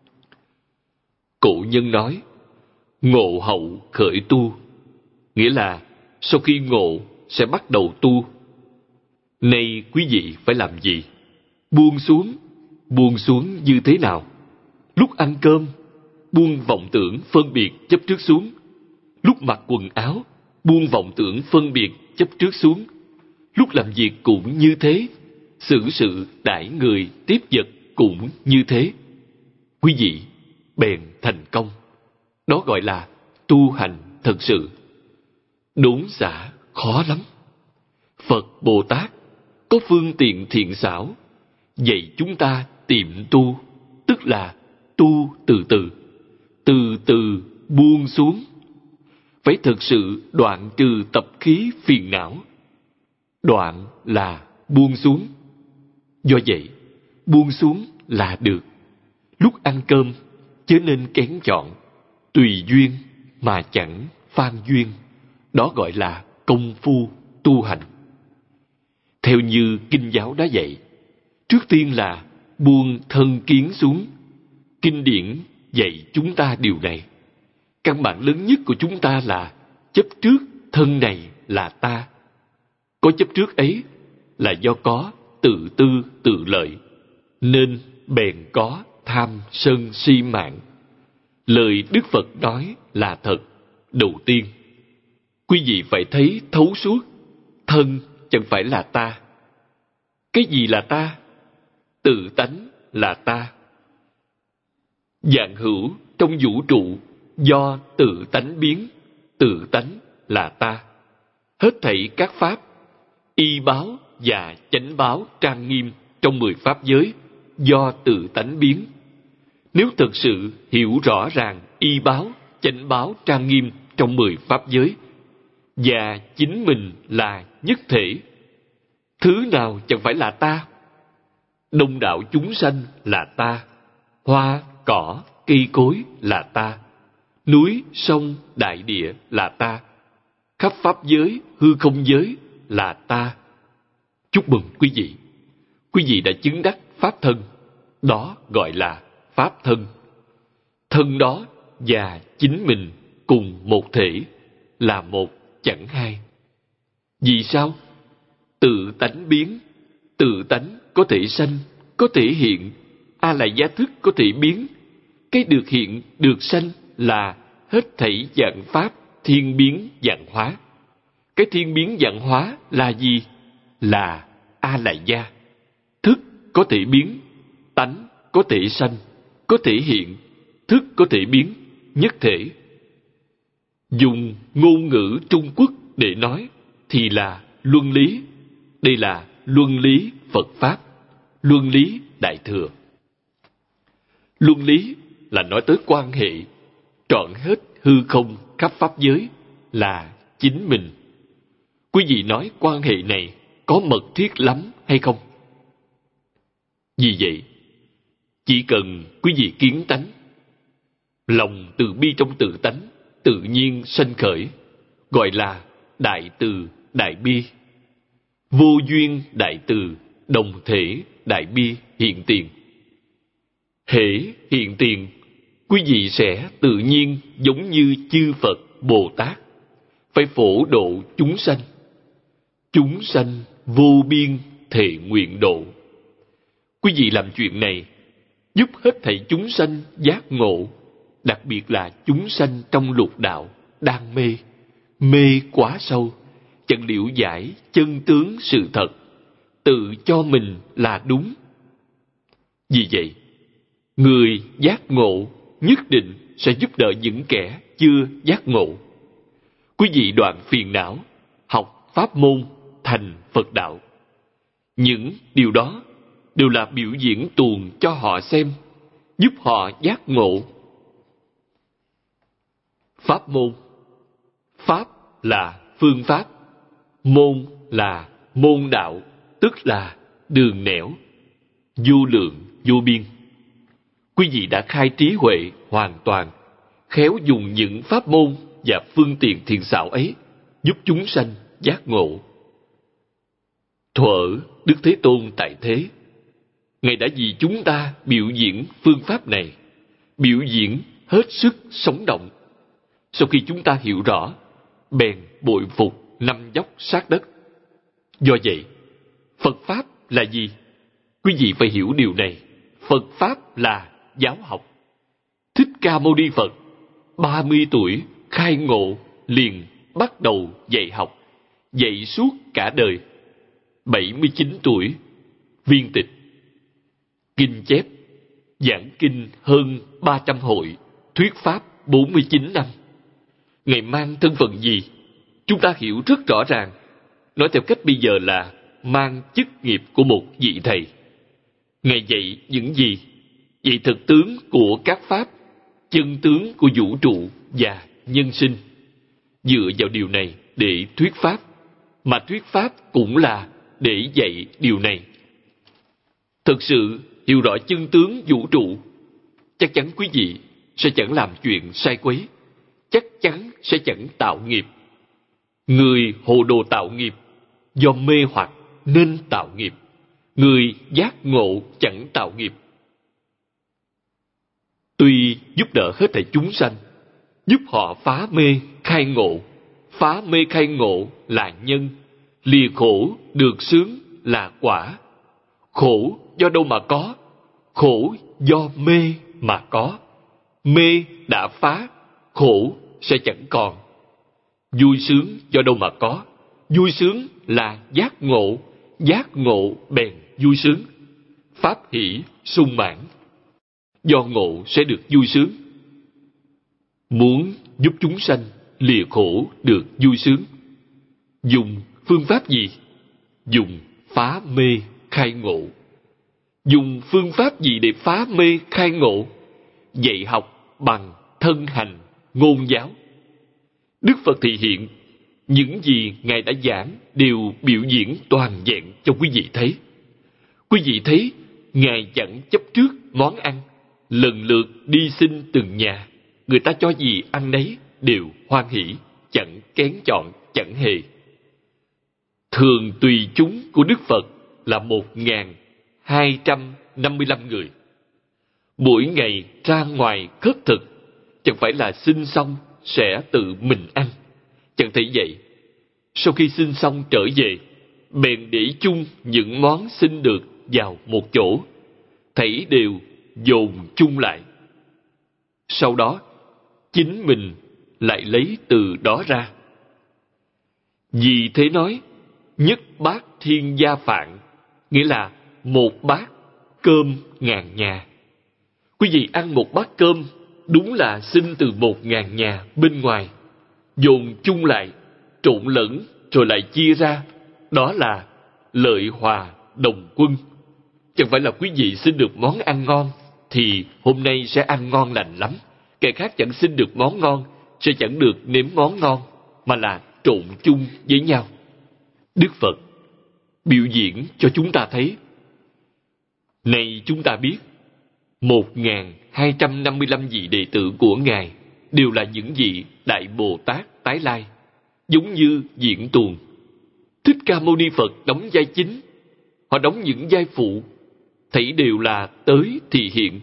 Cổ nhân nói, ngộ hậu khởi tu, nghĩa là sau khi ngộ sẽ bắt đầu tu. Nay quý vị phải làm gì? Buông xuống. Buông xuống như thế nào? Lúc ăn cơm, buông vọng tưởng phân biệt chấp trước xuống. Lúc mặc quần áo, buông vọng tưởng phân biệt chấp trước xuống. Lúc làm việc cũng như thế, xử sự đãi người tiếp vật cũng như thế. Quý vị bèn thành công. Đó gọi là tu hành thật sự. Đốn xả khó lắm. Phật Bồ Tát có phương tiện thiện xảo, dạy chúng ta tiệm tu, tức là tu từ từ, từ từ buông xuống. Phải thực sự đoạn trừ tập khí phiền não. Đoạn là buông xuống. Do vậy, buông xuống là được. Lúc ăn cơm, chớ nên kén chọn, tùy duyên mà chẳng phan duyên. Đó gọi là công phu tu hành. Theo như kinh giáo đã dạy, trước tiên là buông thân kiến xuống. Kinh điển dạy chúng ta điều này. Căn bản lớn nhất của chúng ta là chấp trước thân này là ta. Có chấp trước ấy là do có tự tư tự lợi, nên bèn có tham sân si mạng. Lời Đức Phật nói là thật. Đầu tiên, quý vị phải thấy thấu suốt, thân chẳng phải là ta. Cái gì là ta? Tự tánh là ta. Vạn hữu trong vũ trụ do tự tánh biến, tự tánh là ta. Hết thảy các pháp, y báo và chánh báo trang nghiêm trong mười pháp giới do tự tánh biến. Nếu thực sự hiểu rõ ràng y báo, chánh báo trang nghiêm trong mười pháp giới, và chính mình là nhất thể, thứ nào chẳng phải là ta? Đông đảo chúng sanh là ta, hoa, cỏ, cây cối là ta, núi, sông, đại địa là ta, khắp pháp giới, hư không giới là ta. Chúc mừng quý vị, quý vị đã chứng đắc pháp thân. Đó gọi là pháp thân. Thân đó và chính mình cùng một thể, là một chẳng hai. Vì sao? Tự tánh biến, tự tánh có thể sanh, có thể hiện. A lại gia thức có thể biến. Cái được hiện, được sanh là hết thảy dạng pháp thiên biến dạng hóa. Cái thiên biến dạng hóa là gì? Là A lại gia. Thức có thể biến, tánh có thể sanh, có thể hiện, thức có thể biến, nhất thể. Dùng ngôn ngữ Trung Quốc để nói thì là luân lý. Đây là luân lý Phật Pháp, luân lý Đại Thừa. Luân lý là nói tới quan hệ, trọn hết hư không khắp pháp giới là chính mình. Quý vị nói quan hệ này có mật thiết lắm hay không? Vì vậy, chỉ cần quý vị kiến tánh, lòng từ bi trong tự tánh tự nhiên sanh khởi, gọi là đại từ đại bi. Vô duyên đại từ, đồng thể đại bi hiện tiền. Hễ hiện tiền, quý vị sẽ tự nhiên giống như chư Phật Bồ Tát, phải phổ độ chúng sanh. Chúng sanh vô biên thệ nguyện độ. Quý vị làm chuyện này, giúp hết thảy chúng sanh giác ngộ, đặc biệt là chúng sanh trong lục đạo đang mê, mê quá sâu, chẳng liễu giải chân tướng sự thật, tự cho mình là đúng. Vì vậy, người giác ngộ nhất định sẽ giúp đỡ những kẻ chưa giác ngộ. Quý vị đoạn phiền não, học pháp môn, thành Phật đạo. Những điều đó đều là biểu diễn tuồng cho họ xem, giúp họ giác ngộ. Pháp môn, pháp là phương pháp, môn là môn đạo, tức là đường nẻo, vô lượng vô biên. Quý vị đã khai trí huệ hoàn toàn, khéo dùng những pháp môn và phương tiện thiện xảo ấy giúp chúng sanh giác ngộ. Thuở Đức Thế Tôn tại thế, Ngài đã vì chúng ta biểu diễn phương pháp này, biểu diễn hết sức sống động. Sau khi chúng ta hiểu rõ, bèn bội phục năm dốc sát đất. Do vậy, Phật Pháp là gì? Quý vị phải hiểu điều này. Phật Pháp là giáo học. Thích Ca Mâu Ni Phật, ba mươi tuổi khai ngộ liền bắt đầu dạy học, dạy suốt cả đời. bảy mươi chín tuổi viên tịch. Kinh chép, giảng kinh hơn ba trăm hội, thuyết pháp bốn mươi chín năm. Ngài mang thân phận gì? Chúng ta hiểu rất rõ ràng. Nói theo cách bây giờ là mang chức nghiệp của một vị thầy. Ngài dạy những gì? Dạy thực tướng của các pháp, chân tướng của vũ trụ và nhân sinh. Dựa vào điều này để thuyết pháp, mà thuyết pháp cũng là để dạy điều này. Thực sự hiểu rõ chân tướng vũ trụ, chắc chắn quý vị sẽ chẳng làm chuyện sai quấy, chắc chắn sẽ chẳng tạo nghiệp. Người hồ đồ tạo nghiệp, do mê hoặc nên tạo nghiệp. Người giác ngộ chẳng tạo nghiệp. Tuy giúp đỡ hết thảy chúng sanh, giúp họ phá mê khai ngộ. Phá mê khai ngộ là nhân, lìa khổ được sướng là quả. Khổ do đâu mà có? Khổ do mê mà có. Mê đã phá, khổ sẽ chẳng còn. Vui sướng do đâu mà có? Vui sướng là giác ngộ, giác ngộ bèn vui sướng. Pháp hỷ sung mãn, do ngộ sẽ được vui sướng. Muốn giúp chúng sanh lìa khổ được vui sướng, dùng phương pháp gì? Dùng phá mê khai ngộ. Dùng phương pháp gì để phá mê khai ngộ? Dạy học bằng thân hành ngôn giáo. Đức Phật thị hiện, những gì Ngài đã giảng đều biểu diễn toàn vẹn cho quý vị thấy. Quý vị thấy Ngài chẳng chấp trước món ăn, lần lượt đi xin từng nhà, người ta cho gì ăn nấy đều hoan hỷ, chẳng kén chọn, chẳng hề. Thường tùy chúng của Đức Phật là một nghìn hai trăm năm mươi lăm người. Mỗi ngày ra ngoài khất thực, chẳng phải là xin xong sẽ tự mình ăn, chẳng thể vậy. Sau khi xin xong trở về, bèn để chung những món xin được vào một chỗ, thảy đều dồn chung lại. Sau đó, chính mình lại lấy từ đó ra. Vì thế nói, nhất bát thiên gia phạn, nghĩa là một bát cơm ngàn nhà. Quý vị ăn một bát cơm, đúng là xin từ một ngàn nhà bên ngoài, dồn chung lại, trộn lẫn rồi lại chia ra. Đó là lợi hòa đồng quân. Chẳng phải là quý vị xin được món ăn ngon thì hôm nay sẽ ăn ngon lành lắm, kẻ khác chẳng xin được món ngon sẽ chẳng được nếm món ngon, mà là trộn chung với nhau. Đức Phật biểu diễn cho chúng ta thấy. Này chúng ta biết, một nghìn hai trăm năm mươi lăm vị đệ tử của Ngài đều là những vị Đại Bồ Tát tái lai, giống như Diễn Tuồng. Thích Ca Mâu Ni Phật đóng vai chính, họ đóng những vai phụ, thảy đều là tới thị hiện.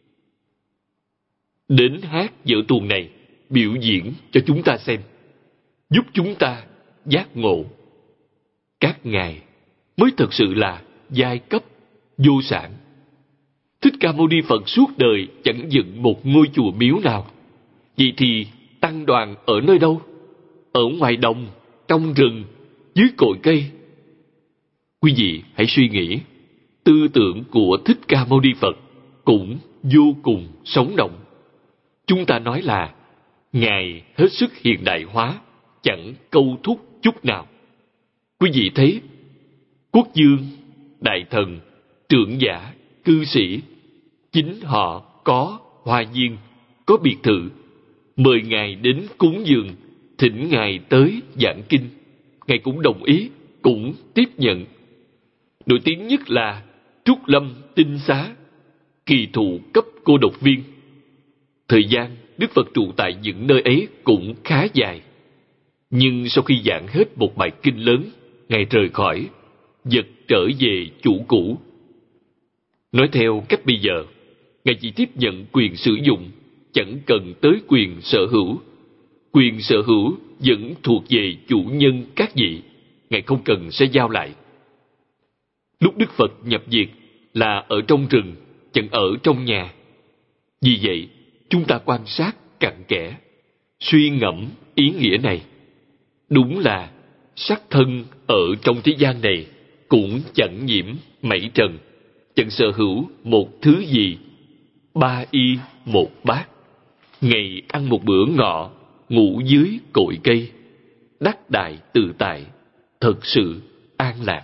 Đến hát vở tuồng này biểu diễn cho chúng ta xem, giúp chúng ta giác ngộ. Các ngài mới thực sự là giai cấp vô sản. Thích Ca Mâu Ni Phật suốt đời chẳng dựng một ngôi chùa miếu nào. Vậy thì tăng đoàn ở nơi đâu? Ở ngoài đồng, trong rừng, dưới cội cây. Quý vị hãy suy nghĩ, tư tưởng của Thích Ca Mâu Ni Phật cũng vô cùng sống động. Chúng ta nói là Ngài hết sức hiện đại hóa, chẳng câu thúc chút nào. Quý vị thấy, quốc vương, đại thần, trưởng giả, cư sĩ, chính họ có hoa viên, có biệt thự, mời Ngài đến cúng dường thỉnh Ngài tới giảng kinh. Ngài cũng đồng ý, cũng tiếp nhận. Nổi tiếng nhất là Trúc Lâm Tinh Xá, kỳ thụ cấp cô độc viên. Thời gian Đức Phật trụ tại những nơi ấy cũng khá dài. Nhưng sau khi giảng hết một bài kinh lớn, Ngài rời khỏi, vật trở về chủ cũ. Nói theo cách bây giờ, Ngài chỉ tiếp nhận quyền sử dụng, chẳng cần tới quyền sở hữu. Quyền sở hữu vẫn thuộc về chủ nhân các vị, Ngài không cần sẽ giao lại. Lúc Đức Phật nhập diệt là ở trong rừng, chẳng ở trong nhà. Vì vậy, chúng ta quan sát cặn kẽ, suy ngẫm ý nghĩa này. Đúng là sắc thân ở trong thế gian này cũng chẳng nhiễm mảy trần, chẳng sở hữu một thứ gì. Ba y một bát, ngày ăn một bữa ngọ, ngủ dưới cội cây, đắc đại tự tại, thật sự an lạc.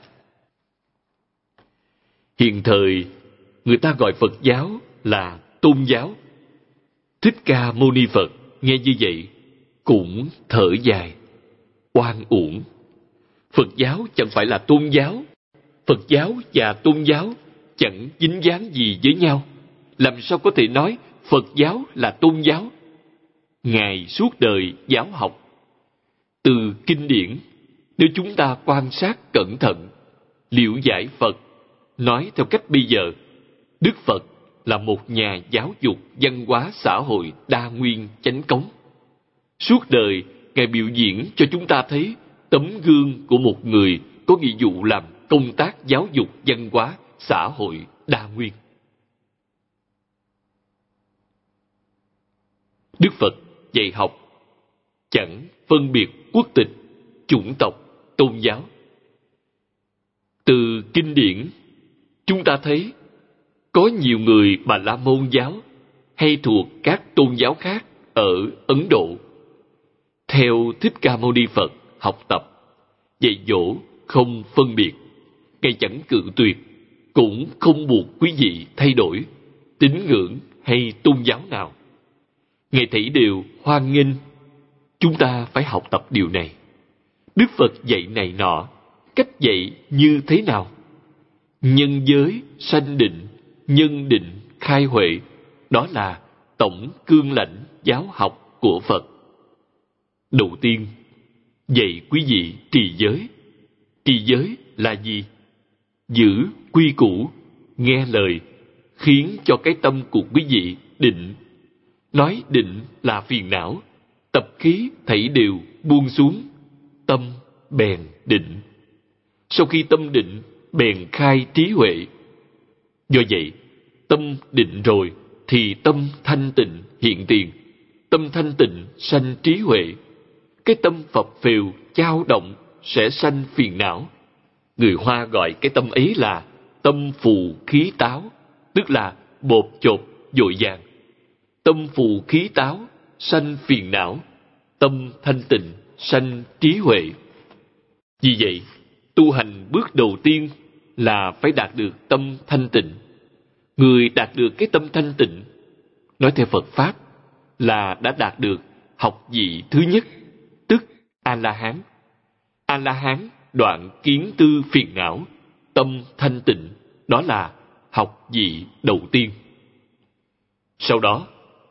Hiện thời, người ta gọi Phật giáo là tôn giáo. Thích Ca Mâu Ni Phật nghe như vậy cũng thở dài, oan uổng. Phật giáo chẳng phải là tôn giáo. Phật giáo và tôn giáo chẳng dính dáng gì với nhau. Làm sao có thể nói Phật giáo là tôn giáo? Ngài suốt đời giáo học. Từ kinh điển, nếu chúng ta quan sát cẩn thận, liễu giải Phật, nói theo cách bây giờ, Đức Phật là một nhà giáo dục văn hóa xã hội đa nguyên chánh cống. Suốt đời, Ngài biểu diễn cho chúng ta thấy tấm gương của một người có nghĩa vụ làm công tác giáo dục văn hóa xã hội đa nguyên. Đức Phật dạy học chẳng phân biệt quốc tịch, chủng tộc, tôn giáo. Từ kinh điển, chúng ta thấy có nhiều người Bà La Môn giáo hay thuộc các tôn giáo khác ở Ấn Độ. Theo Thích Ca Mâu Ni Phật học tập, dạy dỗ không phân biệt, Ngài chẳng cự tuyệt, cũng không buộc quý vị thay đổi tín ngưỡng hay tôn giáo nào. Ngài thấy đều hoan nghênh. Chúng ta phải học tập điều này. Đức Phật dạy này nọ, cách dạy như thế nào? Nhân giới, sanh định, nhân định, khai huệ, đó là tổng cương lãnh giáo học của Phật. Đầu tiên, dạy quý vị trì giới. Trì giới là gì? Giữ quy củ, nghe lời, khiến cho cái tâm của quý vị định. Nói định là phiền não, tập khí thảy đều buông xuống, tâm bèn định. Sau khi tâm định, bèn khai trí huệ. Do vậy, tâm định rồi thì tâm thanh tịnh hiện tiền. Tâm thanh tịnh sanh trí huệ. Cái tâm phập phều, dao động sẽ sanh phiền não. Người Hoa gọi cái tâm ấy là tâm phù khí táo, tức là bột chột, dội vàng. Tâm phù khí táo sanh phiền não, tâm thanh tịnh sanh trí huệ. Vì vậy, tu hành bước đầu tiên là phải đạt được tâm thanh tịnh. Người đạt được cái tâm thanh tịnh, nói theo Phật Pháp, là đã đạt được học vị thứ nhất, tức A-la-hán. A-la-hán đoạn kiến tư phiền não, tâm thanh tịnh, đó là học vị đầu tiên. Sau đó,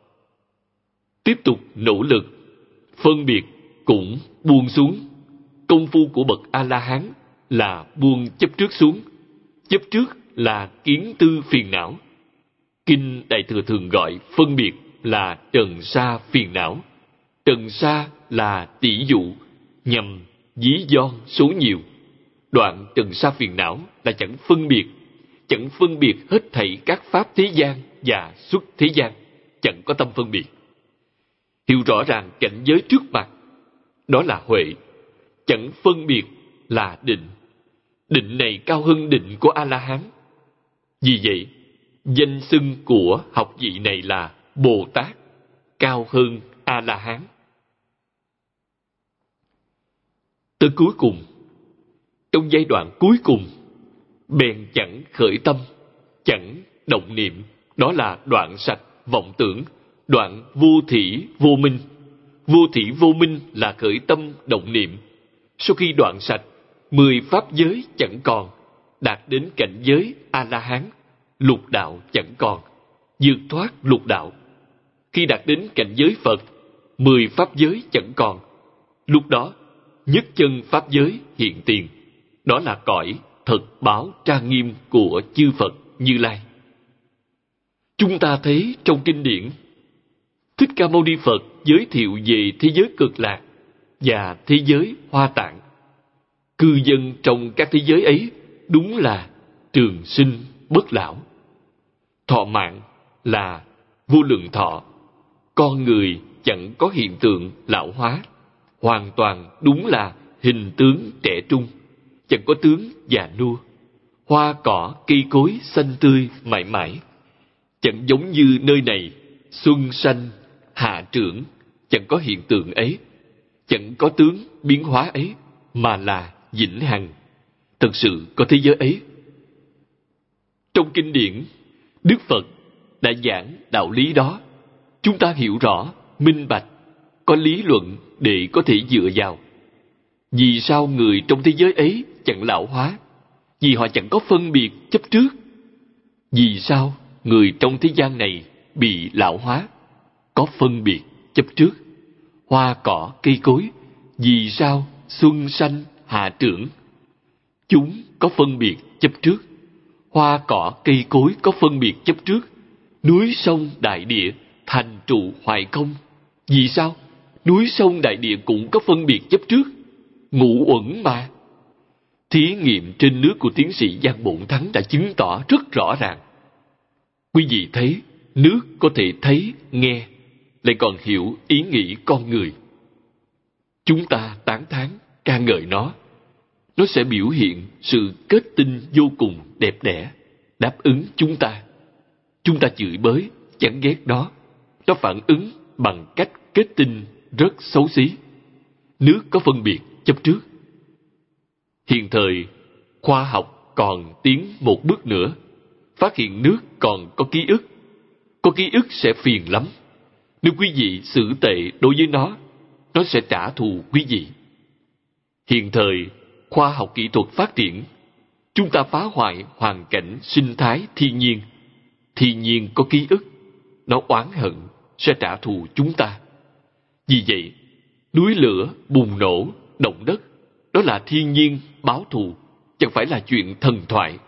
tiếp tục nỗ lực, phân biệt cũng buông xuống. Công phu của bậc A-la-hán là buông chấp trước xuống. Chấp trước là kiến tư phiền não. Kinh Đại Thừa thường gọi phân biệt là trần sa phiền não. Trần sa là tỷ dụ, nhằm ví von số nhiều. Đoạn trần sa phiền não là chẳng phân biệt, chẳng phân biệt hết thảy các pháp thế gian và xuất thế gian, chẳng có tâm phân biệt. Hiểu rõ ràng cảnh giới trước mặt, đó là huệ, chẳng phân biệt là định. Định này cao hơn định của A-la-hán. Vì vậy, danh xưng của học vị này là Bồ Tát, cao hơn A-la-hán. Tới cuối cùng, trong giai đoạn cuối cùng, bèn chẳng khởi tâm, chẳng động niệm, đó là đoạn sạch vọng tưởng, đoạn vô thỉ vô minh. vô thỉ vô minh là khởi tâm động niệm. Sau khi đoạn sạch, mười pháp giới chẳng còn, đạt đến cảnh giới A-la-hán, lục đạo chẳng còn, vượt thoát lục đạo. Khi đạt đến cảnh giới Phật, mười pháp giới chẳng còn. Lúc đó, nhất chân pháp giới hiện tiền. Đó là cõi thật báo trang nghiêm của chư Phật Như Lai. Chúng ta thấy trong kinh điển, Thích Ca Mâu Ni Phật giới thiệu về thế giới Cực Lạc và thế giới Hoa Tạng. Cư dân trong các thế giới ấy đúng là trường sinh bất lão. Thọ mạng là vô lượng thọ. Con người chẳng có hiện tượng lão hóa, hoàn toàn đúng là hình tướng trẻ trung, chẳng có tướng già nua. Hoa cỏ cây cối xanh tươi mãi mãi, chẳng giống như nơi này xuân sanh hạ trưởng, chẳng có hiện tượng ấy, chẳng có tướng biến hóa ấy, mà là vĩnh hằng. Thật sự có thế giới ấy. Trong kinh điển, Đức Phật đã giảng đạo lý đó. Chúng ta hiểu rõ, minh bạch, có lý luận để có thể dựa vào. Vì sao người trong thế giới ấy chẳng lão hóa? Vì họ chẳng có phân biệt chấp trước. Vì sao người trong thế gian này bị lão hóa? Có phân biệt chấp trước. Hoa cỏ cây cối, vì sao xuân sanh hạ trưởng? Chúng có phân biệt chấp trước. Hoa cỏ cây cối có phân biệt chấp trước. Núi sông đại địa thành trụ hoại không. Vì sao? Núi sông đại địa cũng có phân biệt chấp trước. Ngũ uẩn mà. Thí nghiệm trên nước của tiến sĩ Giang Bổn Thắng đã chứng tỏ rất rõ ràng. Quý vị thấy, nước có thể thấy, nghe, lại còn hiểu ý nghĩ con người. Chúng ta tán thán, ca ngợi nó. Nó sẽ biểu hiện sự kết tinh vô cùng đẹp đẽ, đáp ứng chúng ta. Chúng ta chửi bới, chẳng ghét nó. Nó phản ứng bằng cách kết tinh rất xấu xí. Nước có phân biệt chấp trước. Hiện thời, khoa học còn tiến một bước nữa, phát hiện nước còn có ký ức. Có ký ức sẽ phiền lắm. Nếu quý vị xử tệ đối với nó, nó sẽ trả thù quý vị. Hiện thời, khoa học kỹ thuật phát triển, chúng ta phá hoại hoàn cảnh sinh thái thiên nhiên. Thiên nhiên có ký ức, nó oán hận, sẽ trả thù chúng ta. Vì vậy, núi lửa, bùng nổ, động đất, đó là thiên nhiên báo thù, chẳng phải là chuyện thần thoại.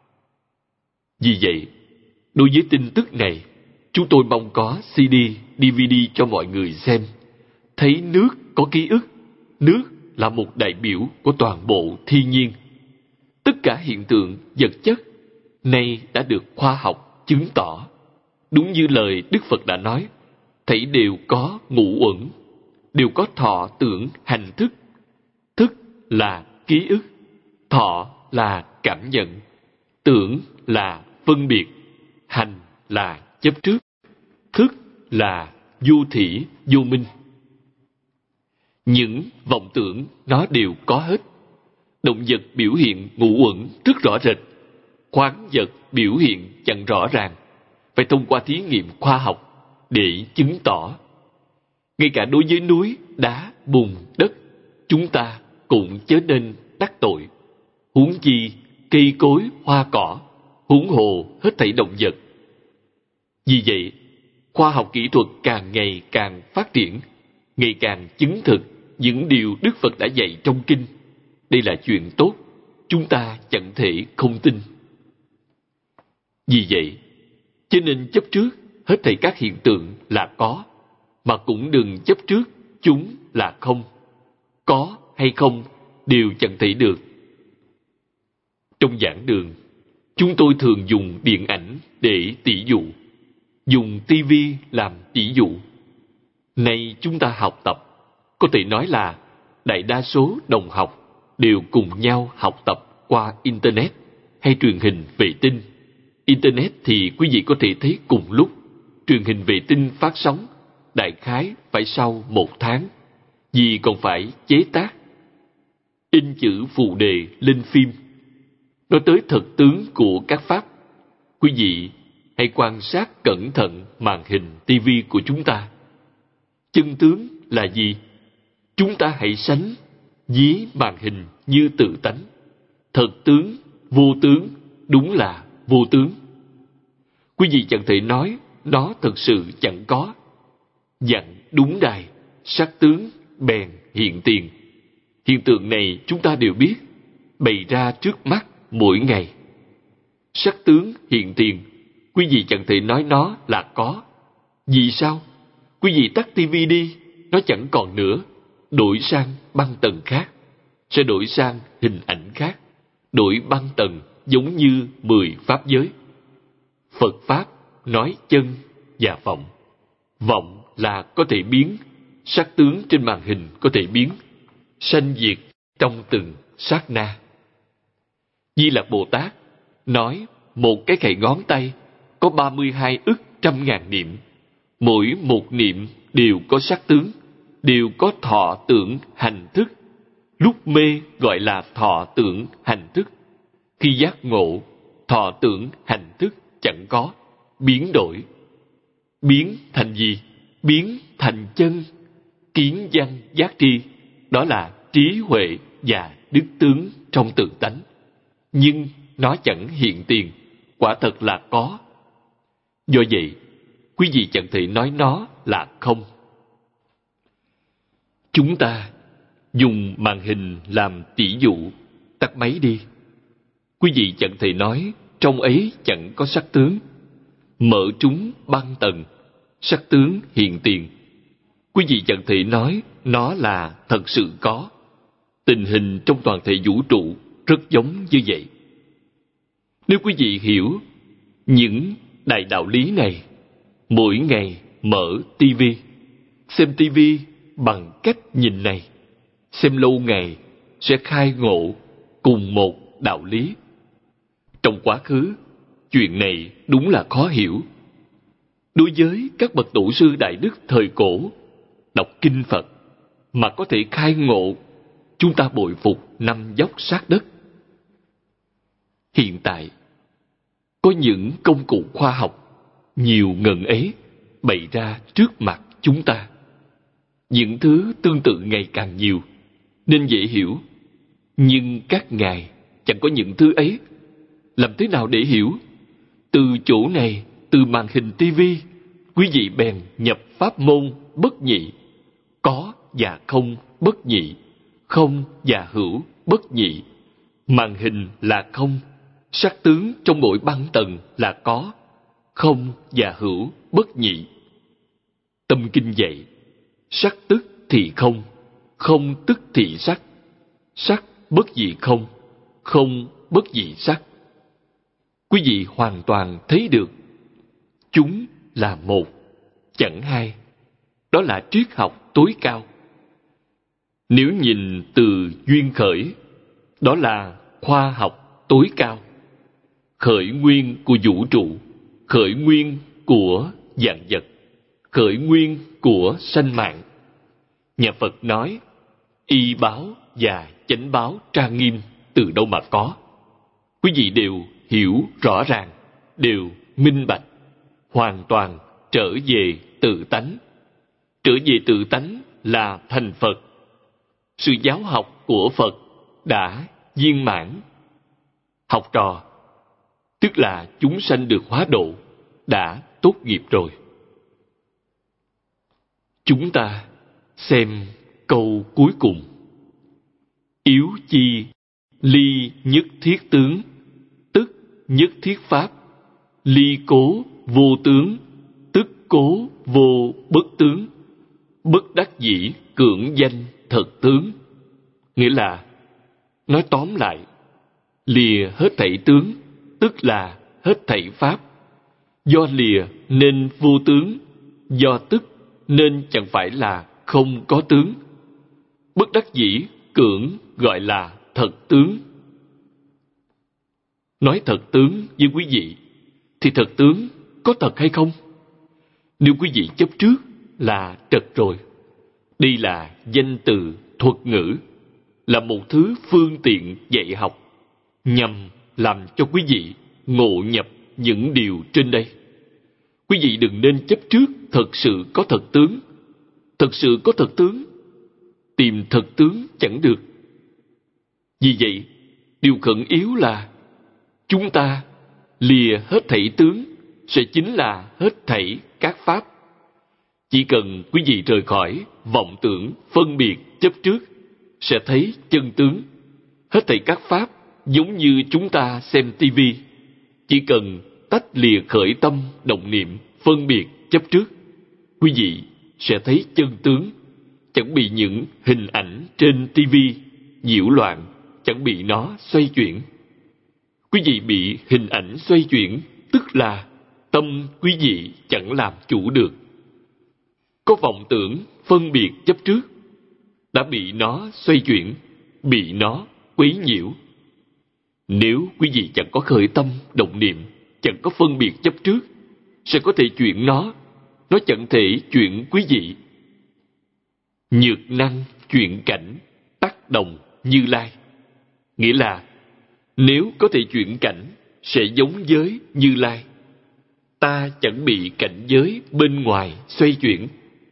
Vì vậy, đối với tin tức này, chúng tôi mong có xê đê, đê vê đê cho mọi người xem. Thấy nước có ký ức, nước là một đại biểu của toàn bộ thiên nhiên. Tất cả hiện tượng vật chất nay đã được khoa học chứng tỏ. Đúng như lời Đức Phật đã nói, thảy đều có ngũ uẩn, đều có thọ tưởng hành thức. Thức là ký ức, thọ là cảm nhận, tưởng là phân biệt, hành là chấp trước, thức là vô thỉ vô minh. Những vọng tưởng nó đều có hết. Động vật biểu hiện ngũ uẩn rất rõ rệt, khoáng vật biểu hiện chẳng rõ ràng, phải thông qua thí nghiệm khoa học để chứng tỏ. Ngay cả đối với núi, đá, bùn, đất, chúng ta cũng chớ nên đắc tội. Huống chi cây cối, hoa cỏ, huống hồ hết thảy động vật. Vì vậy, khoa học kỹ thuật càng ngày càng phát triển, ngày càng chứng thực những điều Đức Phật đã dạy trong kinh. Đây là chuyện tốt, chúng ta chẳng thể không tin. Vì vậy, cho nên chấp trước hết thảy các hiện tượng là có, mà cũng đừng chấp trước chúng là không. Có hay không đều chẳng thể được. Trong giảng đường, chúng tôi thường dùng điện ảnh để tỉ dụ, dùng tivi làm tỉ dụ. Nay chúng ta học tập, có thể nói là đại đa số đồng học đều cùng nhau học tập qua Internet hay truyền hình vệ tinh. Internet thì quý vị có thể thấy cùng lúc, truyền hình vệ tinh phát sóng đại khái phải sau một tháng, vì còn phải chế tác, in chữ phụ đề lên phim. Nói tới thực tướng của các pháp, quý vị hãy quan sát cẩn thận màn hình tivi của chúng ta. Chân tướng là gì? Chúng ta hãy sánh ví màn hình như tự tánh. Thật tướng, vô tướng, đúng là vô tướng. Quý vị chẳng thể nói nó thực sự chẳng có. Dặn đúng đài, sắc tướng bèn hiện tiền. Hiện tượng này chúng ta đều biết, bày ra trước mắt mỗi ngày. Sắc tướng hiện tiền, quý vị chẳng thể nói nó là có. Vì sao? Quý vị tắt tivi đi, nó chẳng còn nữa, đổi sang băng tần khác, sẽ đổi sang hình ảnh khác, đổi băng tần giống như mười pháp giới. Phật Pháp nói chân và vọng. Vọng là có thể biến, sắc tướng trên màn hình có thể biến, sanh diệt trong từng sát na. Di Lặc Bồ Tát nói một cái khẩy ngón tay có ba mươi hai ức trăm ngàn niệm. Mỗi một niệm đều có sắc tướng, đều có thọ tưởng hành thức. Lúc mê gọi là thọ tưởng hành thức. Khi giác ngộ, thọ tưởng hành thức chẳng có, biến đổi. Biến thành gì? Biến thành chân, kiến văn giác tri. Đó là trí huệ và đức tướng trong tự tánh. Nhưng nó chẳng hiện tiền, quả thật là có. Do vậy, quý vị chẳng thể nói nó là không. Chúng ta dùng màn hình làm tỷ dụ, tắt máy đi. Quý vị chẳng thể nói trong ấy chẳng có sắc tướng. Mở chúng băng tần, sắc tướng hiện tiền. Quý vị chẳng thể nói nó là thật sự có. Tình hình trong toàn thể vũ trụ rất giống như vậy. Nếu quý vị hiểu những đại đạo lý này, mỗi ngày mở tivi, xem tivi bằng cách nhìn này, xem lâu ngày sẽ khai ngộ cùng một đạo lý. Trong quá khứ, chuyện này đúng là khó hiểu. Đối với các bậc tổ sư đại đức thời cổ, đọc kinh Phật mà có thể khai ngộ, chúng ta bội phục năm dốc sát đất. Hiện tại, có những công cụ khoa học nhiều ngần ấy bày ra trước mặt chúng ta. Những thứ tương tự ngày càng nhiều, nên dễ hiểu. Nhưng các ngài chẳng có những thứ ấy. Làm thế nào để hiểu? Từ chỗ này, từ màn hình tivi, quý vị bèn nhập pháp môn bất nhị. Có và không bất nhị, không và hữu bất nhị. Màn hình là không, sắc tướng trong mỗi băng tầng là có, không và hữu bất nhị. Tâm kinh dạy, sắc tức thì không, không tức thì sắc. Sắc bất dị không, không bất dị sắc. Quý vị hoàn toàn thấy được, chúng là một, chẳng hai. Đó là triết học tối cao. Nếu nhìn từ duyên khởi, đó là khoa học tối cao. Khởi nguyên của vũ trụ, khởi nguyên của vạn vật, khởi nguyên của sanh mạng. Nhà Phật nói, y báo và chánh báo trang nghiêm từ đâu mà có. Quý vị đều hiểu rõ ràng, đều minh bạch, hoàn toàn trở về tự tánh. Trở về tự tánh là thành Phật. Sự giáo học của Phật đã viên mãn. Học trò, tức là chúng sanh được hóa độ, đã tốt nghiệp rồi. Chúng ta xem câu cuối cùng. Yếu chi ly nhất thiết tướng, tức nhất thiết pháp. Ly cố vô tướng, tức cố vô bất tướng. Bất đắc dĩ cưỡng danh thật tướng. Nghĩa là, nói tóm lại, lìa hết thảy tướng, tức là hết thảy pháp. Do lìa nên vô tướng, do tức nên chẳng phải là không có tướng. Bất đắc dĩ cưỡng gọi là thật tướng. Nói thật tướng với quý vị, thì thật tướng có thật hay không? Nếu quý vị chấp trước là trật rồi. Đây là danh từ thuật ngữ, là một thứ phương tiện dạy học, nhằm làm cho quý vị ngộ nhập những điều trên đây. Quý vị đừng nên chấp trước thật sự có thật tướng. thật sự có thật tướng, tìm thật tướng chẳng được. Vì vậy, điều khẩn yếu là chúng ta lìa hết thảy tướng sẽ chính là hết thảy các pháp. Chỉ cần quý vị rời khỏi vọng tưởng, phân biệt, chấp trước, sẽ thấy chân tướng. Hết thảy các pháp giống như chúng ta xem tivi. Chỉ cần tách lìa khởi tâm, động niệm, phân biệt, chấp trước, quý vị sẽ thấy chân tướng. Chẳng bị những hình ảnh trên tivi nhiễu loạn, chẳng bị nó xoay chuyển. Quý vị bị hình ảnh xoay chuyển, tức là tâm quý vị chẳng làm chủ được. Có vọng tưởng, phân biệt, chấp trước, đã bị nó xoay chuyển, bị nó quấy nhiễu. Nếu quý vị chẳng có khởi tâm, động niệm, chẳng có phân biệt chấp trước, sẽ có thể chuyển nó, nó chẳng thể chuyển quý vị. Nhược năng chuyển cảnh, tác động Như Lai. Nghĩa là, nếu có thể chuyển cảnh, sẽ giống với Như Lai. Ta chẳng bị cảnh giới bên ngoài xoay chuyển.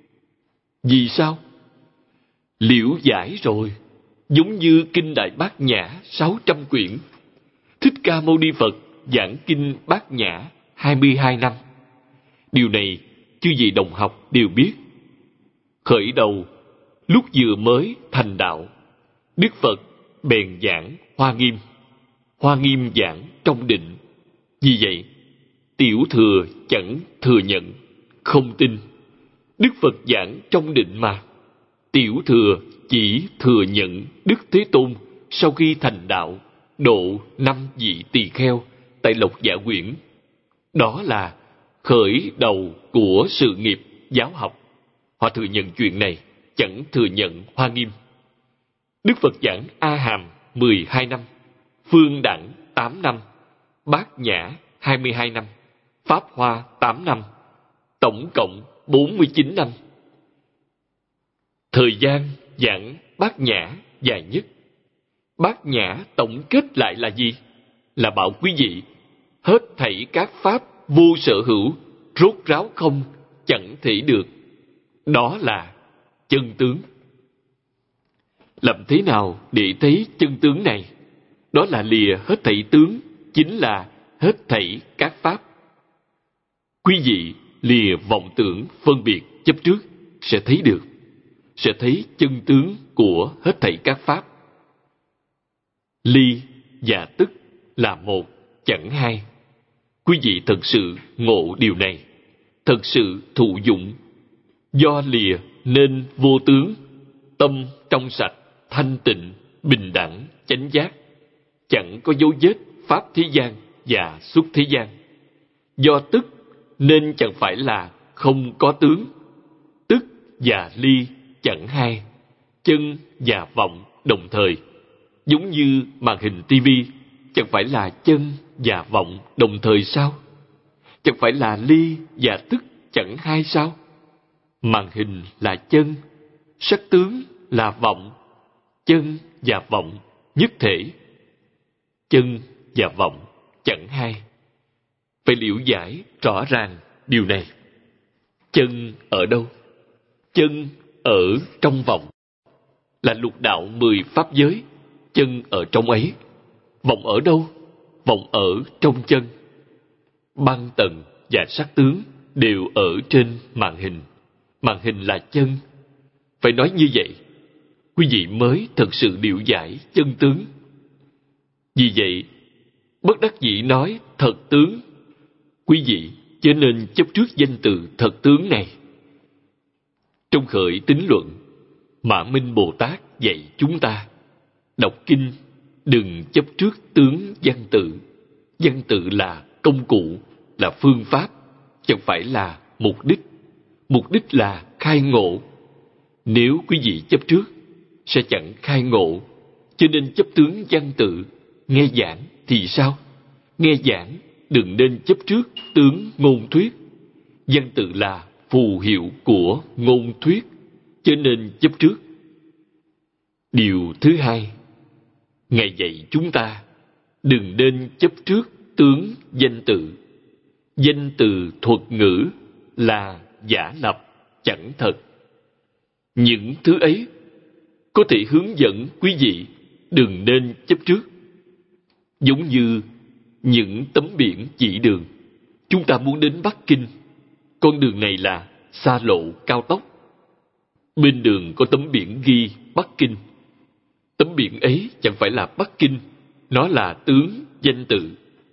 Vì sao? Liễu giải rồi, giống như Kinh Đại Bát Nhã sáu trăm quyển. Thích Ca Mâu Ni Phật giảng Kinh Bát Nhã hai mươi hai năm. Điều này, chư vị đồng học đều biết. Khởi đầu, lúc vừa mới thành đạo, Đức Phật bèn giảng Hoa Nghiêm. Hoa Nghiêm giảng trong định. Vì vậy, Tiểu Thừa chẳng thừa nhận, không tin. Đức Phật giảng trong định mà. Tiểu Thừa chỉ thừa nhận Đức Thế Tôn sau khi thành đạo độ năm vị tỳ kheo tại Lộc Dạ Quyển. Đó là khởi đầu của sự nghiệp giáo học. Họ thừa nhận chuyện này, chẳng thừa nhận Hoa Nghiêm. Đức Phật giảng A Hàm mười hai năm, Phương Đẳng tám năm, Bát Nhã hai mươi hai năm, Pháp Hoa tám năm, tổng cộng bốn mươi chín năm. Thời gian giảng Bát Nhã dài nhất. Bát Nhã tổng kết lại là gì? Là bảo quý vị, hết thảy các pháp vô sở hữu, rốt ráo không, chẳng thể được. Đó là chân tướng. Làm thế nào để thấy chân tướng này? Đó là lìa hết thảy tướng, chính là hết thảy các pháp. Quý vị lìa vọng tưởng, phân biệt, chấp trước, sẽ thấy được, sẽ thấy chân tướng của hết thảy các pháp. Ly và tức là một, chẳng hai. Quý vị thật sự ngộ điều này, thật sự thụ dụng. Do lìa nên vô tướng, tâm trong sạch, thanh tịnh, bình đẳng, chánh giác, chẳng có dấu vết pháp thế gian và xuất thế gian. Do tức nên chẳng phải là không có tướng. Tức và ly chẳng hai, chân và vọng đồng thời. Giống như màn hình tivi, chẳng phải là chân và vọng đồng thời sao? Chẳng phải là ly và tức chẳng hai sao? Màn hình là chân, sắc tướng là vọng, chân và vọng nhất thể. Chân và vọng chẳng hai. Phải liễu giải rõ ràng điều này. Chân ở đâu? Chân ở trong vọng, là lục đạo mười pháp giới. Chân ở trong ấy. Vọng ở đâu? Vọng ở trong chân. Băng tầng và sắc tướng đều ở trên màn hình. Màn hình là chân. Phải nói như vậy, quý vị mới thật sự liễu giải chân tướng. Vì vậy, bất đắc dĩ nói thật tướng. Quý vị chớ nên chấp trước danh từ thật tướng này. Trong khởi tín luận, Mã Minh Bồ Tát dạy chúng ta, đọc kinh đừng chấp trước tướng văn tự. Văn tự là công cụ, là phương pháp, chẳng phải là mục đích. Mục đích là khai ngộ. Nếu quý vị chấp trước, sẽ chẳng khai ngộ. Cho nên chấp tướng văn tự. Nghe giảng thì sao? Nghe giảng đừng nên chấp trước tướng ngôn thuyết. Văn tự là phù hiệu của ngôn thuyết, cho nên chấp trước. Điều thứ hai, Ngài dạy chúng ta đừng nên chấp trước tướng danh tự. Danh từ thuật ngữ là giả lập, chẳng thật. Những thứ ấy có thể hướng dẫn quý vị đừng nên chấp trước. Giống như những tấm biển chỉ đường. Chúng ta muốn đến Bắc Kinh. Con đường này là xa lộ cao tốc. Bên đường có tấm biển ghi Bắc Kinh. Tấm biển ấy chẳng phải là Bắc Kinh, nó là tướng danh tự.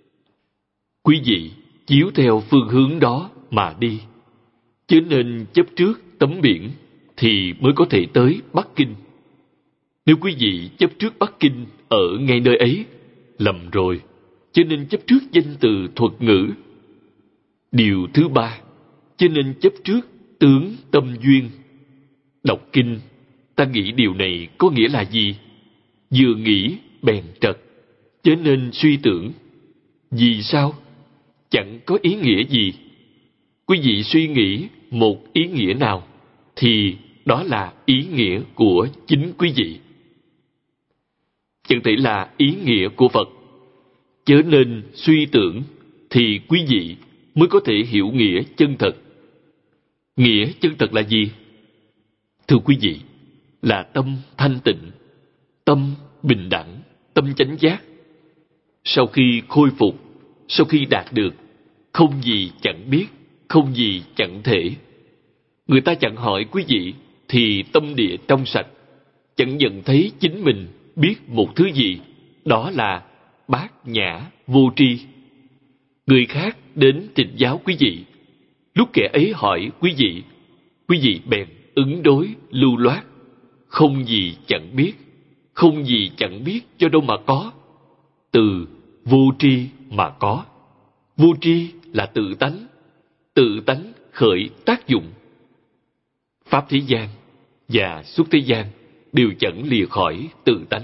Quý vị chiếu theo phương hướng đó mà đi, chứ nên chấp trước tấm biển thì mới có thể tới Bắc Kinh. Nếu quý vị chấp trước Bắc Kinh ở ngay nơi ấy, lầm rồi, cho nên chấp trước danh từ thuật ngữ. Điều thứ ba, cho nên chấp trước tướng tâm duyên. Đọc kinh, ta nghĩ điều này có nghĩa là gì? Vừa nghĩ bèn trật, cho nên suy tưởng. Vì sao? Chẳng có ý nghĩa gì. Quý vị suy nghĩ một ý nghĩa nào, thì đó là ý nghĩa của chính quý vị. Chẳng thể là ý nghĩa của Phật. Chớ nên suy tưởng, thì quý vị mới có thể hiểu nghĩa chân thật. Nghĩa chân thật là gì? Thưa quý vị, là tâm thanh tịnh, tâm bình đẳng, tâm chánh giác. Sau khi khôi phục, sau khi đạt được, không gì chẳng biết, không gì chẳng thể. Người ta chẳng hỏi quý vị, thì tâm địa trong sạch, chẳng nhận thấy chính mình biết một thứ gì, đó là bát nhã vô tri. Người khác đến thỉnh giáo quý vị, lúc kẻ ấy hỏi quý vị, quý vị bèn ứng đối lưu loát, không gì chẳng biết, không gì chẳng biết cho đâu mà có. Từ vô tri mà có. Vô tri là tự tánh, tự tánh khởi tác dụng. Pháp thế gian và xuất thế gian đều chẳng lìa khỏi tự tánh.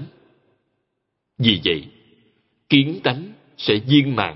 Vì vậy, kiến tánh sẽ viên mãn.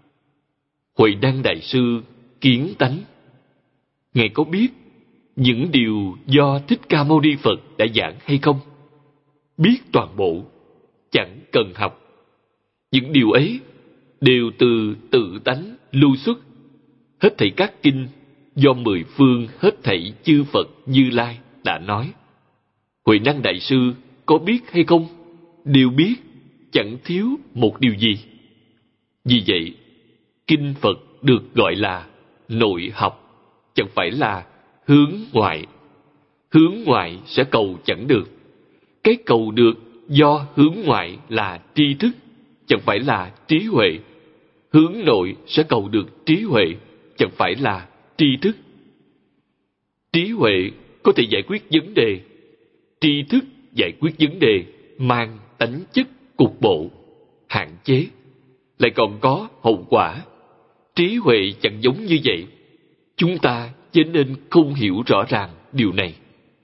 Huệ Năng Đại Sư kiến tánh. Ngài có biết những điều do Thích Ca Mâu Ni Phật đã giảng hay không? Biết toàn bộ, chẳng cần học. Những điều ấy đều từ tự tánh lưu xuất. Hết thảy các kinh do mười phương hết thảy chư Phật Như Lai đã nói. Huệ Năng Đại Sư có biết hay không? Đều biết, chẳng thiếu một điều gì. Vì vậy, kinh Phật được gọi là nội học, chẳng phải là hướng ngoại. Hướng ngoại sẽ cầu chẳng được. Cái cầu được do hướng ngoại là tri thức, chẳng phải là trí huệ. Hướng nội sẽ cầu được trí huệ, chẳng phải là tri thức. Trí huệ có thể giải quyết vấn đề, tri thức giải quyết vấn đề mang tánh chất cục bộ, hạn chế, lại còn có hậu quả. Trí huệ chẳng giống như vậy. Chúng ta cho nên không hiểu rõ ràng điều này.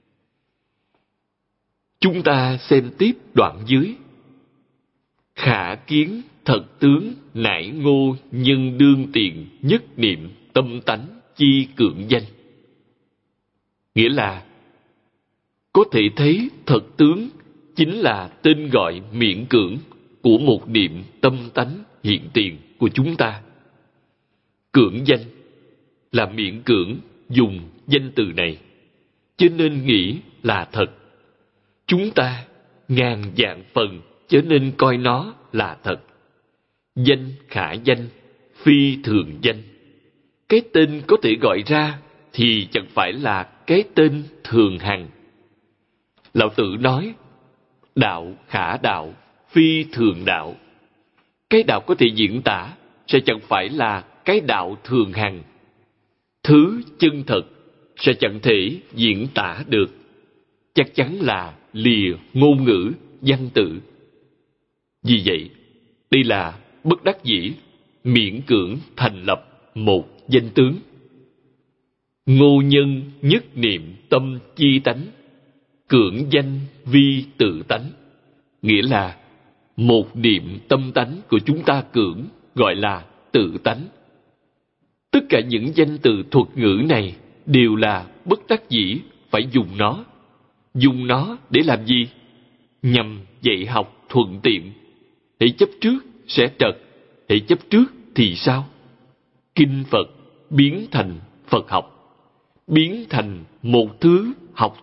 Chúng ta xem tiếp đoạn dưới. Khả kiến thật tướng nải ngô nhân đương tiền nhất niệm tâm tánh chi cưỡng danh. Nghĩa là có thể thấy thật tướng chính là tên gọi miễn cưỡng của một niệm tâm tánh hiện tiền của chúng ta. Cưỡng danh là miễn cưỡng dùng danh từ này, cho nên nghĩ là thật. Chúng ta ngàn vạn phần cho nên coi nó là thật. Danh khả danh, phi thường danh. Cái tên có thể gọi ra thì chẳng phải là cái tên thường hằng. Lão Tử nói, đạo khả đạo, phi thường đạo. Cái đạo có thể diễn tả sẽ chẳng phải là cái đạo thường hằng. Thứ chân thật sẽ chẳng thể diễn tả được. Chắc chắn là lìa ngôn ngữ, văn tự. Vì vậy, đây là bất đắc dĩ, miễn cưỡng thành lập một danh tướng. Ngô nhân nhất niệm tâm chi tánh, cưỡng danh vi tự tánh. Nghĩa là một niệm tâm tánh của chúng ta cưỡng gọi là tự tánh. Tất cả những danh từ thuật ngữ này đều là bất đắc dĩ phải dùng nó. Dùng nó để làm gì? Nhằm dạy học thuận tiện. Hãy chấp trước sẽ trật, hãy chấp trước thì sao? Kinh Phật biến thành Phật học, biến thành một thứ học thuật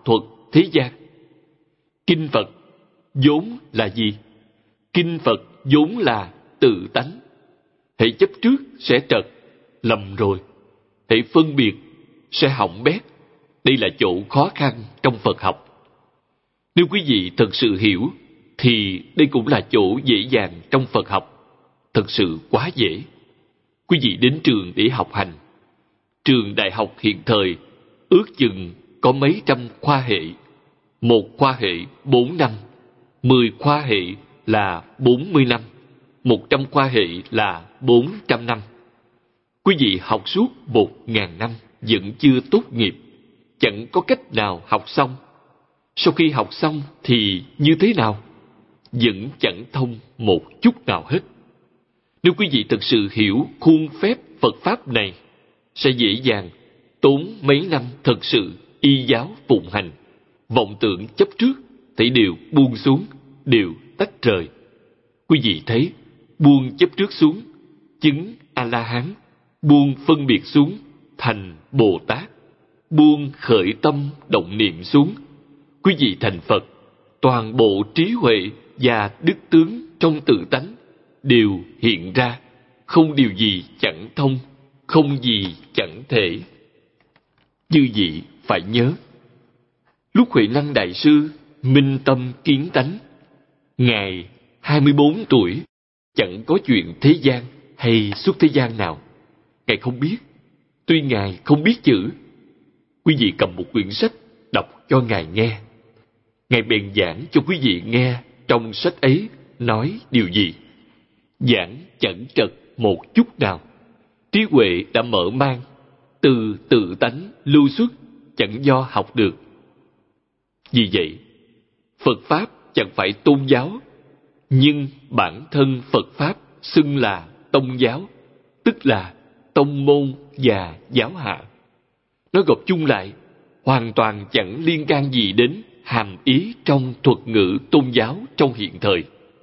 thế gian. Kinh Phật vốn là gì? Kinh Phật vốn là tự tánh. Hễ chấp trước sẽ trật, lầm rồi. Hễ phân biệt sẽ hỏng bét. Đây là chỗ khó khăn trong Phật học. Nếu quý vị thật sự hiểu, thì đây cũng là chỗ dễ dàng trong Phật học. Thật sự quá dễ. Quý vị đến trường để học hành. Trường đại học hiện thời ước chừng có mấy trăm khoa hệ. Một khoa hệ bốn năm, mười khoa hệ là bốn mươi năm, một trăm khoa hệ là bốn trăm năm. Quý vị học suốt một ngàn năm vẫn chưa tốt nghiệp, chẳng có cách nào học xong. Sau khi học xong thì như thế nào? Vẫn chẳng thông một chút nào hết. Nếu quý vị thực sự hiểu khuôn phép Phật Pháp này, sẽ dễ dàng tốn mấy năm thật sự y giáo phụng hành. Vọng tưởng chấp trước thì đều buông xuống, đều tách rời. Quý vị thấy, buông chấp trước xuống, chứng A-la-hán, buông phân biệt xuống, thành Bồ Tát, buông khởi tâm động niệm xuống, quý vị thành Phật. Toàn bộ trí huệ và đức tướng trong tự tánh đều hiện ra, không điều gì chẳng thông, không gì chẳng thể. Chư vị phải nhớ, lúc Huệ Năng Đại Sư minh tâm kiến tánh, Ngài hai mươi bốn tuổi, chẳng có chuyện thế gian hay xuất thế gian nào. Ngài không biết. Tuy Ngài không biết chữ, quý vị cầm một quyển sách đọc cho Ngài nghe. Ngài bèn giảng cho quý vị nghe trong sách ấy nói điều gì. Giảng chẳng trật một chút nào. Trí huệ đã mở mang, từ tự tánh lưu xuất, chẳng do học được. Vì vậy, Phật Pháp chẳng phải tôn giáo, nhưng bản thân Phật Pháp xưng là tông giáo, tức là tông môn và giáo hạ. Nói gộp chung lại, hoàn toàn chẳng liên can gì đến hàm ý trong thuật ngữ tôn giáo trong hiện thời.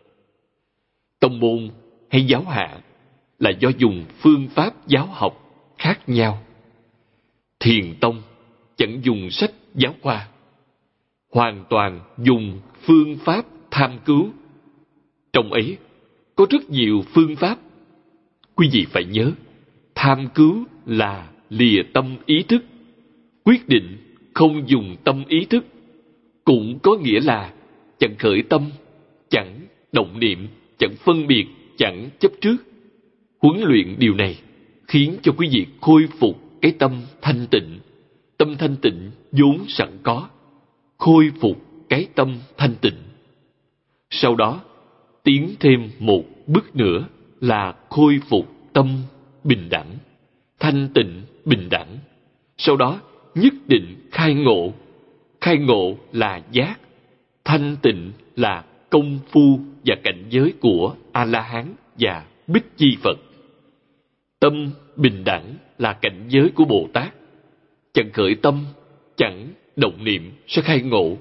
Tông môn hay giáo hạ là do dùng phương pháp giáo học khác nhau. Thiền tông chẳng dùng sách giáo khoa, hoàn toàn dùng phương pháp tham cứu. Trong ấy có rất nhiều phương pháp. Quý vị phải nhớ, tham cứu là lìa tâm ý thức, quyết định không dùng tâm ý thức, cũng có nghĩa là chẳng khởi tâm, chẳng động niệm, chẳng phân biệt, chẳng chấp trước. Huấn luyện điều này khiến cho quý vị khôi phục cái tâm thanh tịnh. Tâm thanh tịnh vốn sẵn có, khôi phục cái tâm thanh tịnh. Sau đó tiến thêm một bước nữa là khôi phục tâm bình đẳng, thanh tịnh bình đẳng. Sau đó nhất định khai ngộ. Khai ngộ là giác, thanh tịnh là công phu và cảnh giới của A-la-hán và Bích Chi Phật. Tâm bình đẳng là cảnh giới của Bồ Tát. Chẳng khởi tâm, chẳng động niệm sẽ khai ngộ.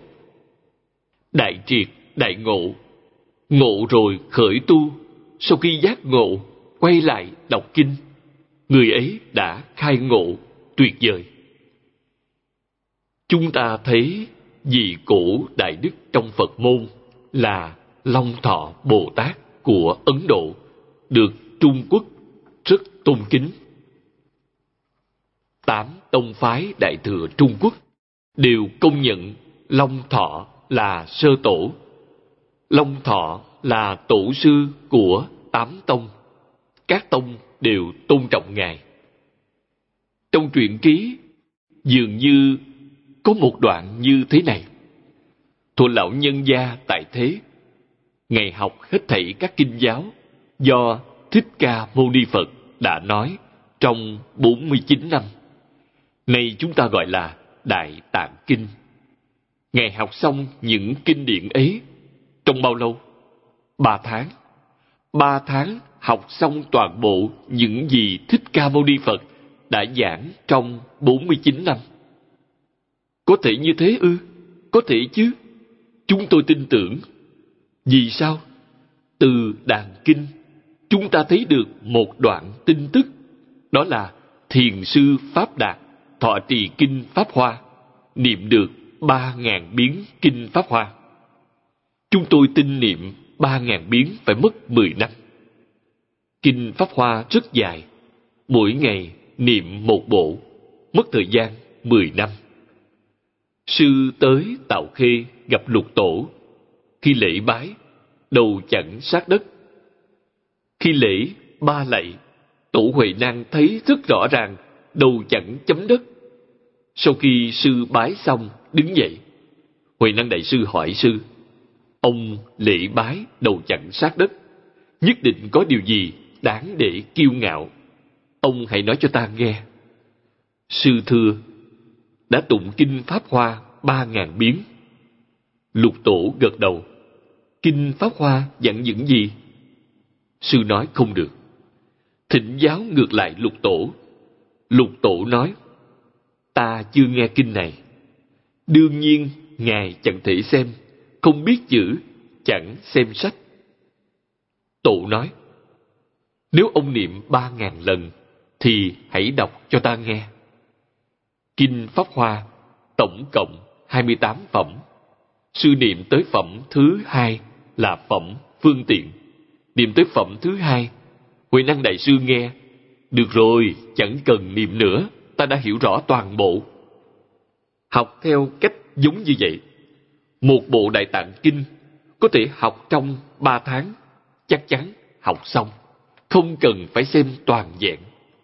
Đại triệt, đại ngộ. Ngộ rồi khởi tu, sau khi giác ngộ, quay lại đọc kinh. Người ấy đã khai ngộ tuyệt vời. Chúng ta thấy vị cổ đại đức trong Phật môn là Long Thọ Bồ Tát của Ấn Độ, được Trung Quốc rất tôn kính. Tám tông phái Đại Thừa Trung Quốc đều công nhận Long Thọ là sơ tổ. Long Thọ là tổ sư của tám tông. Các tông đều tôn trọng Ngài. Trong truyện ký dường như có một đoạn như thế này: Thuở lão nhân gia tại thế, Ngài học hết thảy các kinh giáo do Thích Ca Mâu Ni Phật đã nói trong bốn mươi chín năm. Nay chúng ta gọi là Đại Tạng Kinh. Ngài học xong những kinh điển ấy trong bao lâu? Ba tháng. Ba tháng học xong toàn bộ những gì Thích Ca Mâu Ni Phật đã giảng trong bốn mươi chín năm. Có thể như thế ư? Có thể chứ. Chúng tôi tin tưởng. Vì sao? Từ đàn kinh, chúng ta thấy được một đoạn tin tức. Đó là Thiền sư Pháp Đạt thọ trì kinh Pháp Hoa, niệm được ba ngàn biến Kinh Pháp Hoa. Chúng tôi tin niệm ba ngàn biến phải mất mười năm. Kinh Pháp Hoa rất dài, mỗi ngày niệm một bộ, mất thời gian mười năm. Sư tới Tạo Khê gặp Lục Tổ. Khi lễ bái, đầu chặn sát đất. Khi lễ ba lạy, Tổ Huệ Năng thấy rất rõ ràng đầu chặn chấm đất. Sau khi sư bái xong, đứng dậy. Huệ Năng Đại Sư hỏi sư, ông lễ bái đầu chặn sát đất, nhất định có điều gì đáng để kiêu ngạo. Ông hãy nói cho ta nghe. Sư thưa, đã tụng Kinh Pháp Hoa ba ngàn biến. Lục Tổ gật đầu. Kinh Pháp Hoa dặn những gì? Sư nói không được. Thỉnh giáo ngược lại Lục Tổ. Lục Tổ nói, ta chưa nghe kinh này. Đương nhiên ngài chẳng thể xem, không biết chữ, chẳng xem sách. Tổ nói, nếu ông niệm ba ngàn lần thì hãy đọc cho ta nghe. Kinh Pháp Hoa tổng cộng hai mươi tám phẩm. Sư niệm tới phẩm thứ hai là phẩm phương tiện. Niệm tới phẩm thứ hai, Huệ Năng Đại Sư nghe, được rồi, chẳng cần niệm nữa, ta đã hiểu rõ toàn bộ. Học theo cách giống như vậy, một bộ Đại Tạng Kinh có thể học trong ba tháng, chắc chắn học xong, không cần phải xem toàn vẹn.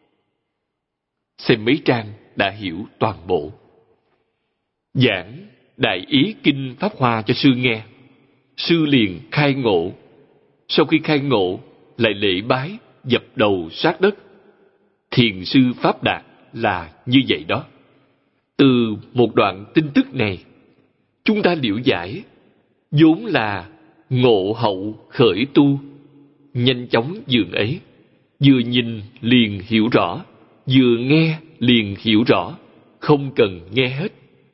Xem mấy trang đã hiểu toàn bộ. Giảng đại ý Kinh Pháp Hoa cho sư nghe, sư liền khai ngộ. Sau khi khai ngộ, lại lễ bái, dập đầu sát đất. Thiền sư Pháp Đạt là như vậy đó. Từ một đoạn tin tức này, chúng ta liễu giải, vốn là ngộ hậu khởi tu, nhanh chóng dường ấy, vừa nhìn liền hiểu rõ, vừa nghe liền hiểu rõ, không cần nghe hết.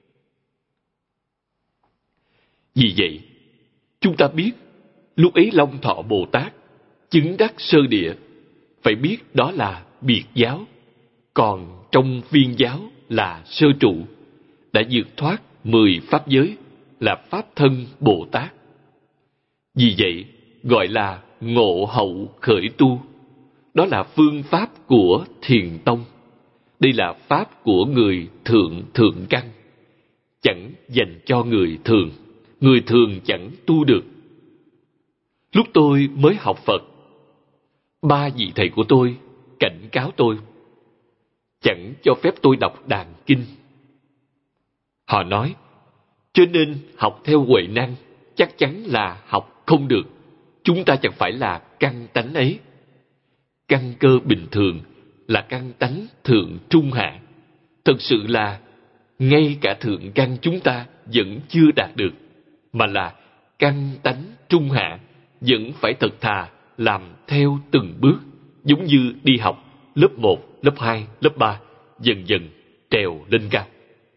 Vì vậy, chúng ta biết, lúc ấy Long Thọ Bồ Tát chứng đắc sơ địa, phải biết đó là biệt giáo, còn trong viên giáo là sơ trụ, đã vượt thoát mười pháp giới, là Pháp Thân Bồ Tát. Vì vậy, gọi là ngộ hậu khởi tu. Đó là phương pháp của Thiền Tông. Đây là pháp của người thượng thượng căn, chẳng dành cho người thường. Người thường chẳng tu được. Lúc tôi mới học Phật, ba vị thầy của tôi cảnh cáo tôi, chẳng cho phép tôi đọc đàn kinh. Họ nói, cho nên học theo Huệ Năng chắc chắn là học không được. Chúng ta chẳng phải là căn tánh ấy. Căn cơ bình thường là căn tánh thượng trung hạ. Thật sự là ngay cả thượng căn chúng ta vẫn chưa đạt được, mà là căn tánh trung hạ vẫn phải thật thà làm theo từng bước, giống như đi học lớp một, lớp hai, lớp ba, dần dần trèo lên cao.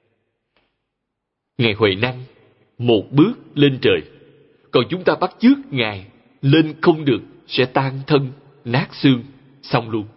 Ngài Huệ Năng một bước lên trời, còn chúng ta bắt chước Ngài lên không được sẽ tan thân, nát xương, xong luôn.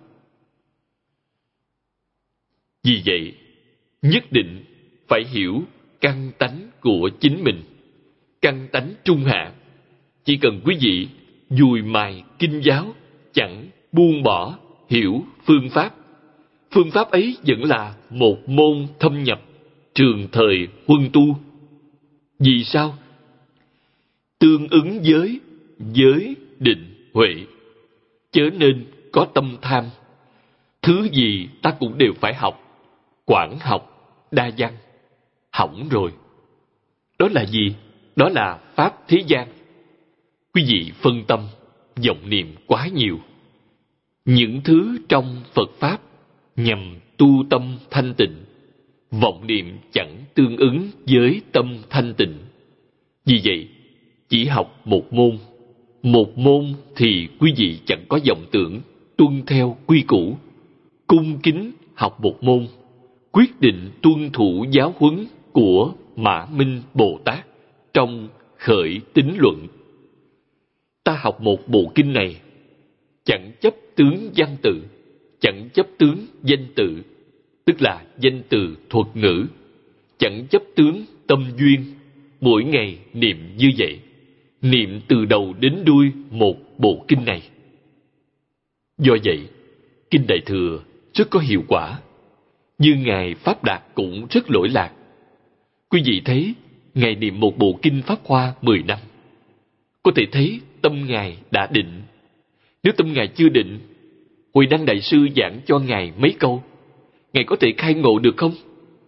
Vì vậy, nhất định phải hiểu căn tánh của chính mình, căn tánh trung hạ. Chỉ cần quý vị dùi mài kinh giáo, chẳng buông bỏ hiểu phương pháp. Phương pháp ấy vẫn là một môn thâm nhập, trường thời huân tu. Vì sao? Tương ứng với giới định huệ, chớ nên có tâm tham. Thứ gì ta cũng đều phải học, quảng học, đa văn. Hỏng rồi. Đó là gì? Đó là pháp thế gian. Quý vị phân tâm, vọng niệm quá nhiều. Những thứ trong Phật Pháp nhằm tu tâm thanh tịnh, vọng niệm chẳng tương ứng với tâm thanh tịnh. Vì vậy, chỉ học một môn. Một môn thì quý vị chẳng có vọng tưởng, tuân theo quy củ. Cung kính học một môn, quyết định tuân thủ giáo huấn của Mã Minh Bồ Tát trong Khởi Tín Luận. Ta học một bộ kinh này, chẳng chấp tướng văn tự, chẳng chấp tướng danh tự, tức là danh từ thuật ngữ, chẳng chấp tướng tâm duyên, mỗi ngày niệm như vậy, niệm từ đầu đến đuôi một bộ kinh này. Do vậy, Kinh Đại Thừa rất có hiệu quả, nhưng Ngài Pháp Đạt cũng rất lỗi lạc. Quý vị thấy, Ngài niệm một bộ kinh Pháp Hoa mười năm. Có thể thấy tâm Ngài đã định. Nếu tâm Ngài chưa định, Huệ Năng Đại Sư giảng cho Ngài mấy câu, Ngài có thể khai ngộ được không?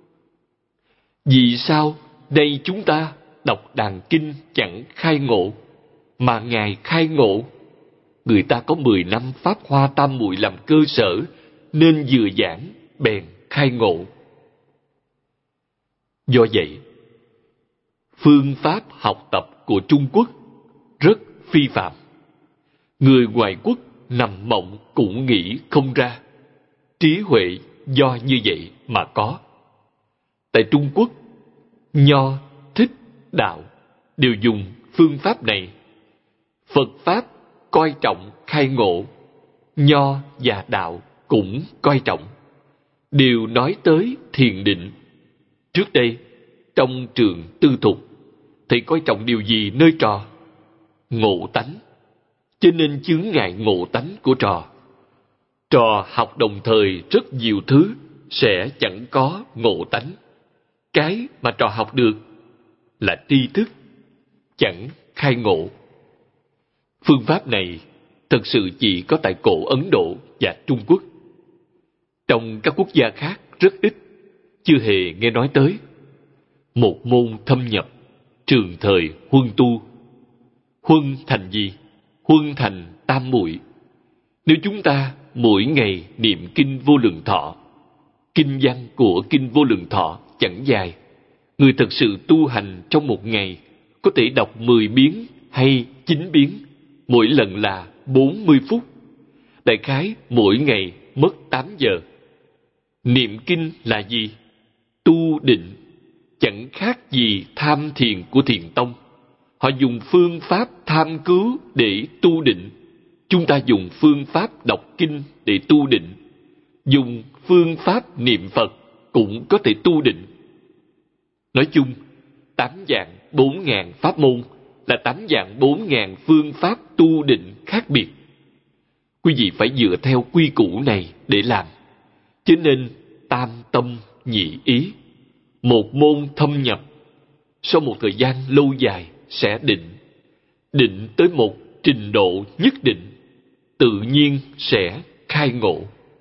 Vì sao đây chúng ta đọc đàn kinh chẳng khai ngộ, mà Ngài khai ngộ? Người ta có mười năm Pháp Hoa Tam Muội làm cơ sở, nên vừa giảng bèn khai ngộ. Do vậy, phương pháp học tập của Trung Quốc rất phi phạm. Người ngoại quốc nằm mộng cũng nghĩ không ra. Trí huệ do như vậy mà có. Tại Trung Quốc, Nho, Thích, Đạo đều dùng phương pháp này. Phật Pháp coi trọng khai ngộ, Nho và Đạo cũng coi trọng, đều nói tới thiền định. Trước đây, trong trường tư thục, thầy coi trọng điều gì nơi trò? Ngộ tánh. Cho nên chướng ngại ngộ tánh của trò. Trò học đồng thời rất nhiều thứ, sẽ chẳng có ngộ tánh. Cái mà trò học được là tri thức, chẳng khai ngộ. Phương pháp này thật sự chỉ có tại cổ Ấn Độ và Trung Quốc. Trong các quốc gia khác rất ít, chưa hề nghe nói tới. Một môn thâm nhập, trường thời huân tu. Huân thành gì? Huân thành tam muội. Nếu chúng ta mỗi ngày niệm kinh Vô Lượng Thọ, kinh văn của kinh Vô Lượng Thọ chẳng dài, người thật sự tu hành trong một ngày có thể đọc mười biến hay chín biến, mỗi lần là bốn mươi phút. Đại khái mỗi ngày mất tám giờ. Niệm kinh là gì? Tu định, chẳng khác gì tham thiền của Thiền Tông. Họ dùng phương pháp tham cứu để tu định. Chúng ta dùng phương pháp đọc kinh để tu định. Dùng phương pháp niệm Phật cũng có thể tu định. Nói chung, tám dạng bốn ngàn pháp môn là tám dạng bốn ngàn phương pháp tu định khác biệt. Quý vị phải dựa theo quy củ này để làm. Cho nên tam tâm nhị ý, một môn thâm nhập, sau một thời gian lâu dài sẽ định. Định tới một trình độ nhất định, tự nhiên sẽ khai ngộ.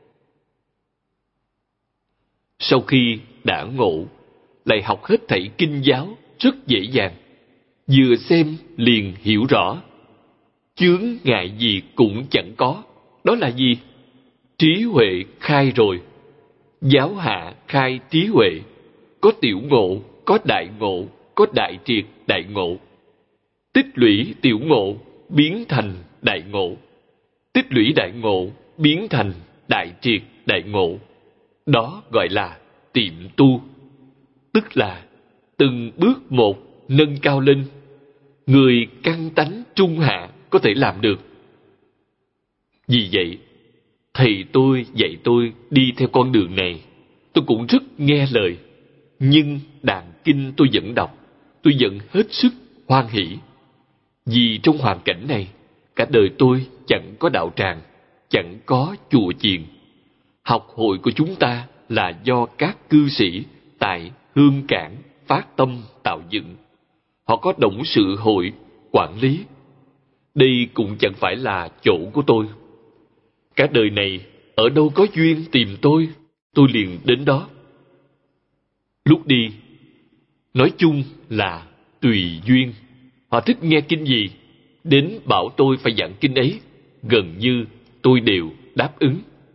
Sau khi đã ngộ, lại học hết thảy kinh giáo rất dễ dàng. Vừa xem liền hiểu rõ. Chướng ngại gì cũng chẳng có. Đó là gì? Trí huệ khai rồi. Giáo hạ khai trí huệ. Có tiểu ngộ, có đại ngộ, có đại triệt đại ngộ. Tích lũy tiểu ngộ biến thành đại ngộ. Tích lũy đại ngộ biến thành đại triệt đại ngộ. Đó gọi là tiệm tu. Tức là từng bước một nâng cao lên. Người căn tánh trung hạ có thể làm được. Vì vậy, thầy tôi dạy tôi đi theo con đường này. Tôi cũng rất nghe lời. Nhưng đàn kinh tôi vẫn đọc. Tôi vẫn hết sức hoan hỷ. Vì trong hoàn cảnh này, cả đời tôi chẳng có đạo tràng, chẳng có chùa chiền. Học hội của chúng ta là do các cư sĩ tại Hương Cảng phát tâm tạo dựng. Họ có董sự hội quản lý. Đây cũng chẳng phải là chỗ của tôi. Cả đời này, ở đâu có duyên tìm tôi, tôi liền đến đó. Lúc đi, nói chung là tùy duyên. Họ thích nghe kinh gì, đến bảo tôi phải giảng kinh ấy, gần như tôi đều đáp ứng.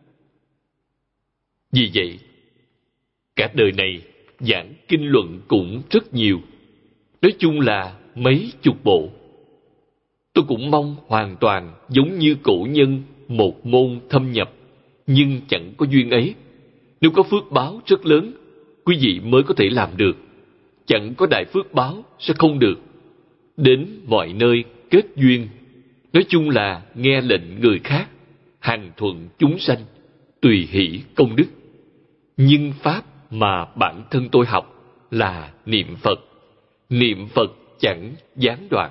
Vì vậy, cả đời này giảng kinh luận cũng rất nhiều. Nói chung là mấy chục bộ. Tôi cũng mong hoàn toàn giống như cổ nhân một môn thâm nhập, nhưng chẳng có duyên ấy. Nếu có phước báo rất lớn, quý vị mới có thể làm được. Chẳng có đại phước báo sẽ không được. Đến mọi nơi kết duyên. Nói chung là nghe lệnh người khác, hàng thuận chúng sanh, tùy hỷ công đức. Nhưng pháp mà bản thân tôi học là niệm Phật, niệm Phật chẳng gián đoạn.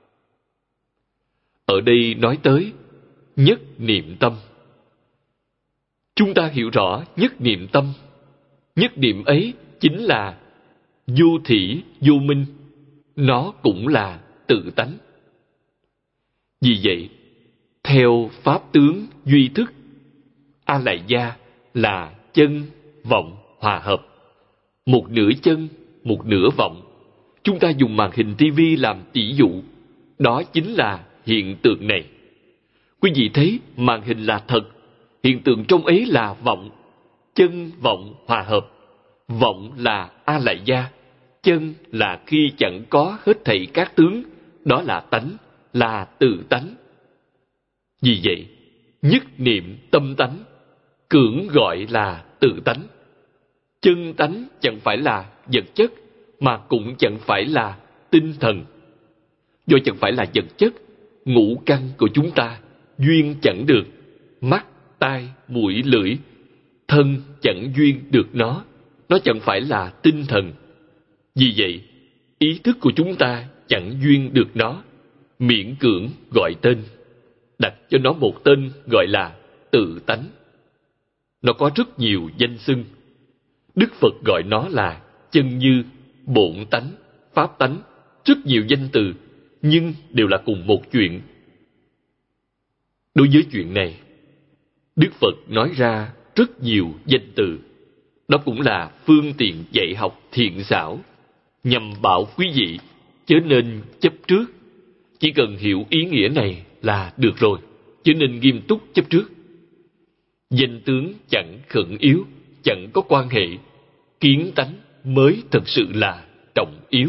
Ở đây nói tới nhất niệm tâm. Chúng ta hiểu rõ nhất niệm tâm. Nhất niệm ấy chính là vô thỉ vô minh. Nó cũng là tự tánh. Vì vậy, theo pháp tướng duy thức, A Lại Gia là chân vọng hòa hợp. Một nửa chân, một nửa vọng. Chúng ta dùng màn hình tivi làm tỷ dụ. Đó chính là hiện tượng này. Quý vị thấy màn hình là thật, hiện tượng trong ấy là vọng. Chân vọng hòa hợp. Vọng là A Lại Gia, chân là khi chẳng có hết thảy các tướng, đó là tánh, là tự tánh. Vì vậy, nhất niệm tâm tánh, cưỡng gọi là tự tánh. Chân tánh chẳng phải là vật chất, mà cũng chẳng phải là tinh thần. Do chẳng phải là vật chất, ngũ căn của chúng ta duyên chẳng được, mắt, tai, mũi, lưỡi, thân chẳng duyên được nó, nó chẳng phải là tinh thần. Vì vậy, ý thức của chúng ta chẳng duyên được nó, miễn cưỡng gọi tên, đặt cho nó một tên gọi là tự tánh. Nó có rất nhiều danh xưng. Đức Phật gọi nó là chân như, bổn tánh, pháp tánh, rất nhiều danh từ, nhưng đều là cùng một chuyện. Đối với chuyện này, Đức Phật nói ra rất nhiều danh từ. Đó cũng là phương tiện dạy học thiện xảo, nhằm bảo quý vị chớ nên chấp trước. Chỉ cần hiểu ý nghĩa này là được rồi, chớ nên nghiêm túc chấp trước. Danh tướng chẳng khẩn yếu, chẳng có quan hệ, kiến tánh mới thật sự là trọng yếu.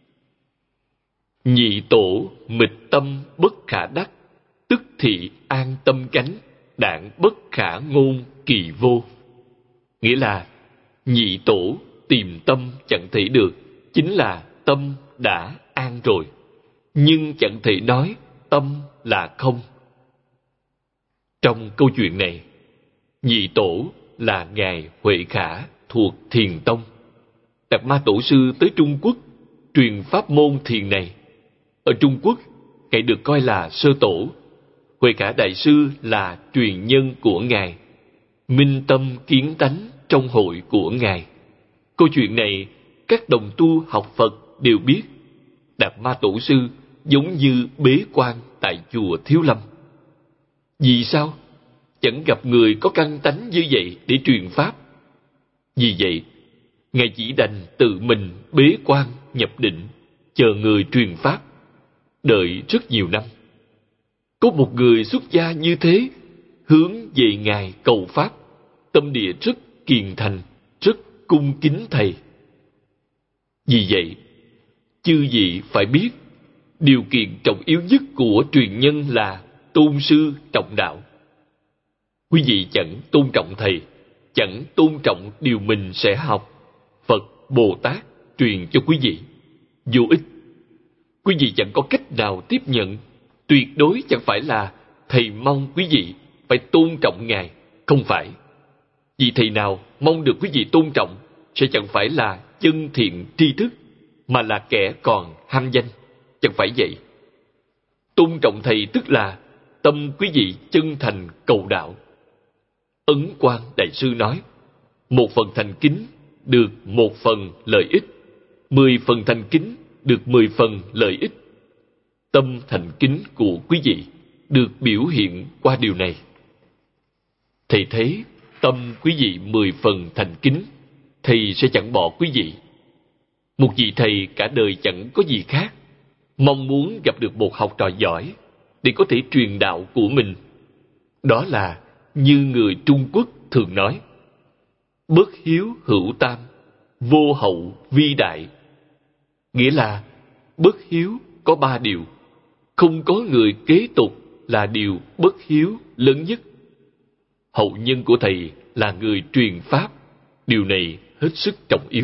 Nhị tổ mịch tâm bất khả đắc, tức thị an tâm cánh, đạn bất khả ngôn kỳ vô. Nghĩa là nhị tổ tìm tâm chẳng thể được, chính là tâm đã an rồi, nhưng chẳng thể nói tâm là không. Trong câu chuyện này, nhị tổ là Ngài Huệ Khả thuộc Thiền Tông. Đạt Ma Tổ Sư tới Trung Quốc truyền pháp môn thiền này. Ở Trung Quốc, Ngài được coi là sơ tổ. Huệ Khả Đại Sư là truyền nhân của Ngài, minh tâm kiến tánh trong hội của Ngài. Câu chuyện này, các đồng tu học Phật đều biết. Đạt Ma Tổ Sư giống như bế quan tại chùa Thiếu Lâm. Vì sao? Chẳng gặp người có căn tánh như vậy để truyền pháp. Vì vậy, Ngài chỉ đành tự mình bế quan nhập định, chờ người truyền pháp, đợi rất nhiều năm. Có một người xuất gia như thế, hướng về Ngài cầu pháp, tâm địa rất kiền thành, rất cung kính Thầy. Vì vậy, chư vị phải biết, điều kiện trọng yếu nhất của truyền nhân là tôn sư trọng đạo. Quý vị chẳng tôn trọng Thầy, chẳng tôn trọng điều mình sẽ học, Phật, Bồ Tát truyền cho quý vị, vô ích. Quý vị chẳng có cách nào tiếp nhận. Tuyệt đối chẳng phải là Thầy mong quý vị phải tôn trọng Ngài, không phải. Vì Thầy nào mong được quý vị tôn trọng sẽ chẳng phải là chân thiện tri thức, mà là kẻ còn ham danh, chẳng phải vậy. Tôn trọng Thầy tức là tâm quý vị chân thành cầu đạo. Ấn Quang Đại Sư nói, một phần thành kính được một phần lợi ích, mười phần thành kính được mười phần lợi ích. Tâm thành kính của quý vị được biểu hiện qua điều này. Thầy thấy tâm quý vị mười phần thành kính, Thầy sẽ chẳng bỏ quý vị. Một vị Thầy cả đời chẳng có gì khác, mong muốn gặp được một học trò giỏi để có thể truyền đạo của mình. Đó là như người Trung Quốc thường nói, bất hiếu hữu tam, vô hậu vi đại. Nghĩa là bất hiếu có ba điều, không có người kế tục là điều bất hiếu lớn nhất. Hậu nhân của Thầy là người truyền pháp, điều này hết sức trọng yếu.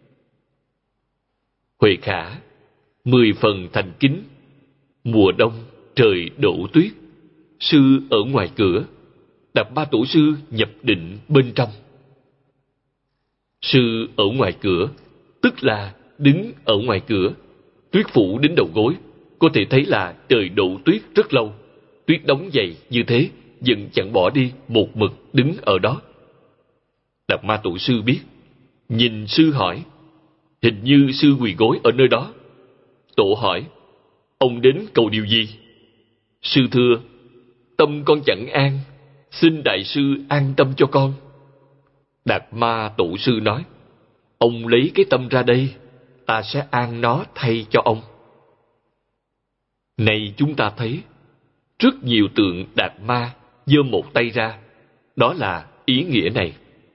Huệ Khả mười phần thành kính. Mùa đông trời đổ tuyết, sư ở ngoài cửa, Đạt Ma Tổ Sư nhập định bên trong. Sư ở ngoài cửa tức là đứng ở ngoài cửa, Tuyết phủ đến đầu gối, có thể thấy là trời đổ tuyết rất lâu. Tuyết đóng dày như thế, vẫn chẳng bỏ đi, một mực đứng ở đó. Đạt Ma Tổ sư biết, nhìn sư hỏi, hình như sư quỳ gối ở nơi đó. Tổ hỏi, ông đến cầu điều gì? Sư thưa, tâm con chẳng an, xin đại sư an tâm cho con. Đạt Ma Tổ sư nói, ông lấy cái tâm ra đây, ta sẽ an nó thay cho ông. Này chúng ta thấy, rất nhiều tượng Đạt Ma giơ một tay ra, đó là ý nghĩa này.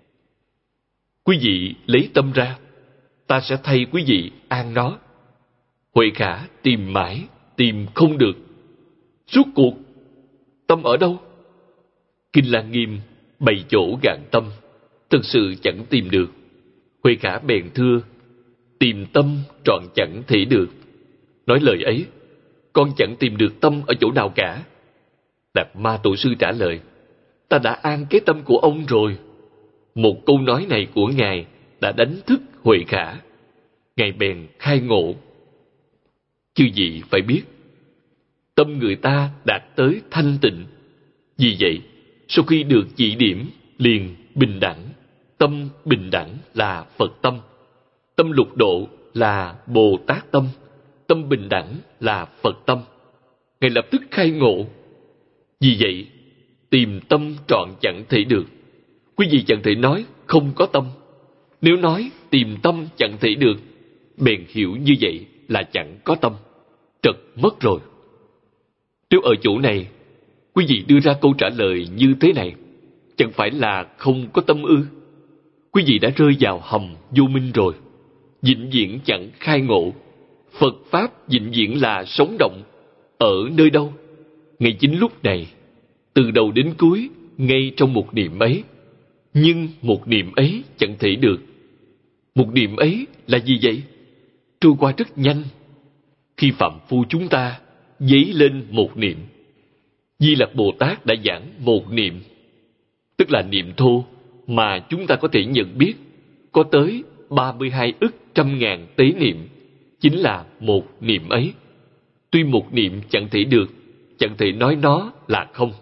Quý vị lấy tâm ra, ta sẽ thay quý vị an nó. Huệ Khả tìm mãi, tìm không được. Rốt cuộc, tâm ở đâu? Kinh Lăng Nghiêm bày chỗ gạn tâm, thực sự chẳng tìm được. Huệ Khả bèn thưa, tìm tâm trọn chẳng thể được. Nói lời ấy, con chẳng tìm được tâm ở chỗ nào cả. Đạt Ma Tổ sư trả lời, ta đã an cái tâm của ông rồi. Một câu nói này của Ngài đã đánh thức Huệ Khả. Ngài bèn khai ngộ. Chư vị phải biết, tâm người ta đạt tới thanh tịnh. Vì vậy, sau khi được chỉ điểm, liền bình đẳng. Tâm bình đẳng là Phật tâm. Tâm lục độ là Bồ Tát tâm. Tâm bình đẳng là Phật tâm. Ngài lập tức khai ngộ. Vì vậy, tìm tâm trọn chẳng thể được. Quý vị chẳng thể nói không có tâm. Nếu nói tìm tâm chẳng thể được, bèn hiểu như vậy là chẳng có tâm. Trật mất rồi. Nếu ở chỗ này, quý vị đưa ra câu trả lời như thế này, chẳng phải là không có tâm ư? Quý vị đã rơi vào hầm vô minh rồi. Vĩnh viễn chẳng khai ngộ. Phật Pháp vĩnh viễn là sống động. Ở nơi đâu? Ngay chính lúc này, từ đầu đến cuối, ngay trong một niệm ấy. Nhưng một niệm ấy chẳng thể được. Một niệm ấy là gì vậy? Trôi qua rất nhanh. Khi phạm phu chúng ta dấy lên một niệm, Di Lặc Bồ Tát đã giảng một niệm, tức là niệm thô mà chúng ta có thể nhận biết, có tới ba mươi hai ức trăm ngàn tế niệm, chính là một niệm ấy. Tuy một niệm chẳng thể được, chẳng thể nói nó là không.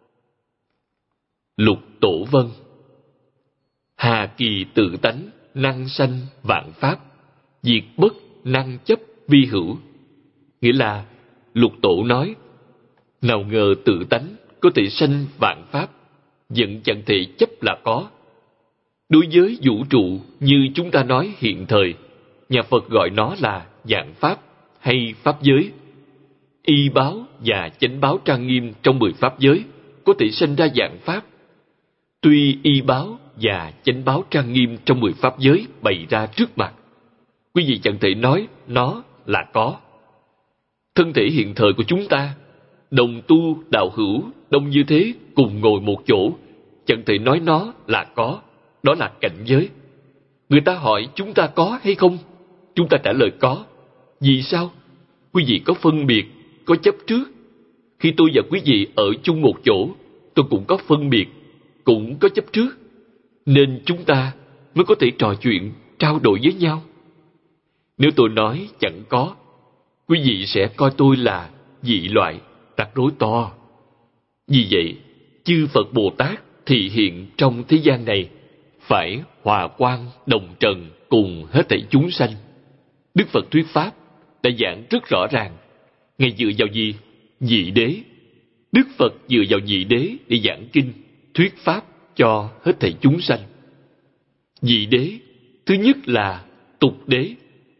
Lục Tổ Vân. Hà kỳ tự tánh, năng sanh vạn pháp, diệt bất năng chấp vi hữu. Nghĩa là, Lục Tổ nói, nào ngờ tự tánh có thể sanh vạn pháp, vẫn chẳng thể chấp là có. Đối với vũ trụ như chúng ta nói hiện thời, nhà Phật gọi nó là vạn pháp hay pháp giới. Y báo và chánh báo trang nghiêm trong mười pháp giới có thể sanh ra vạn pháp. Tuy y báo và chánh báo trang nghiêm trong mười pháp giới bày ra trước mặt, quý vị chẳng thể nói nó là có. Thân thể hiện thời của chúng ta, đồng tu đạo hữu đông như thế cùng ngồi một chỗ, chẳng thể nói nó là có. Đó là cảnh giới. Người ta hỏi chúng ta có hay không? Chúng ta trả lời có. Vì sao? Quý vị có phân biệt, có chấp trước. Khi tôi và quý vị ở chung một chỗ, tôi cũng có phân biệt, cũng có chấp trước. Nên chúng ta mới có thể trò chuyện, trao đổi với nhau. Nếu tôi nói chẳng có, quý vị sẽ coi tôi là dị loại, rắc rối to. Vì vậy, chư Phật Bồ Tát thị hiện trong thế gian này phải hòa quang đồng trần cùng hết thảy chúng sanh. Đức Phật thuyết pháp đã giảng rất rõ ràng. Ngài dựa vào gì? Nhị đế. Đức Phật dựa vào nhị đế để giảng kinh, thuyết pháp cho hết thảy chúng sanh. Nhị đế, thứ nhất là tục đế,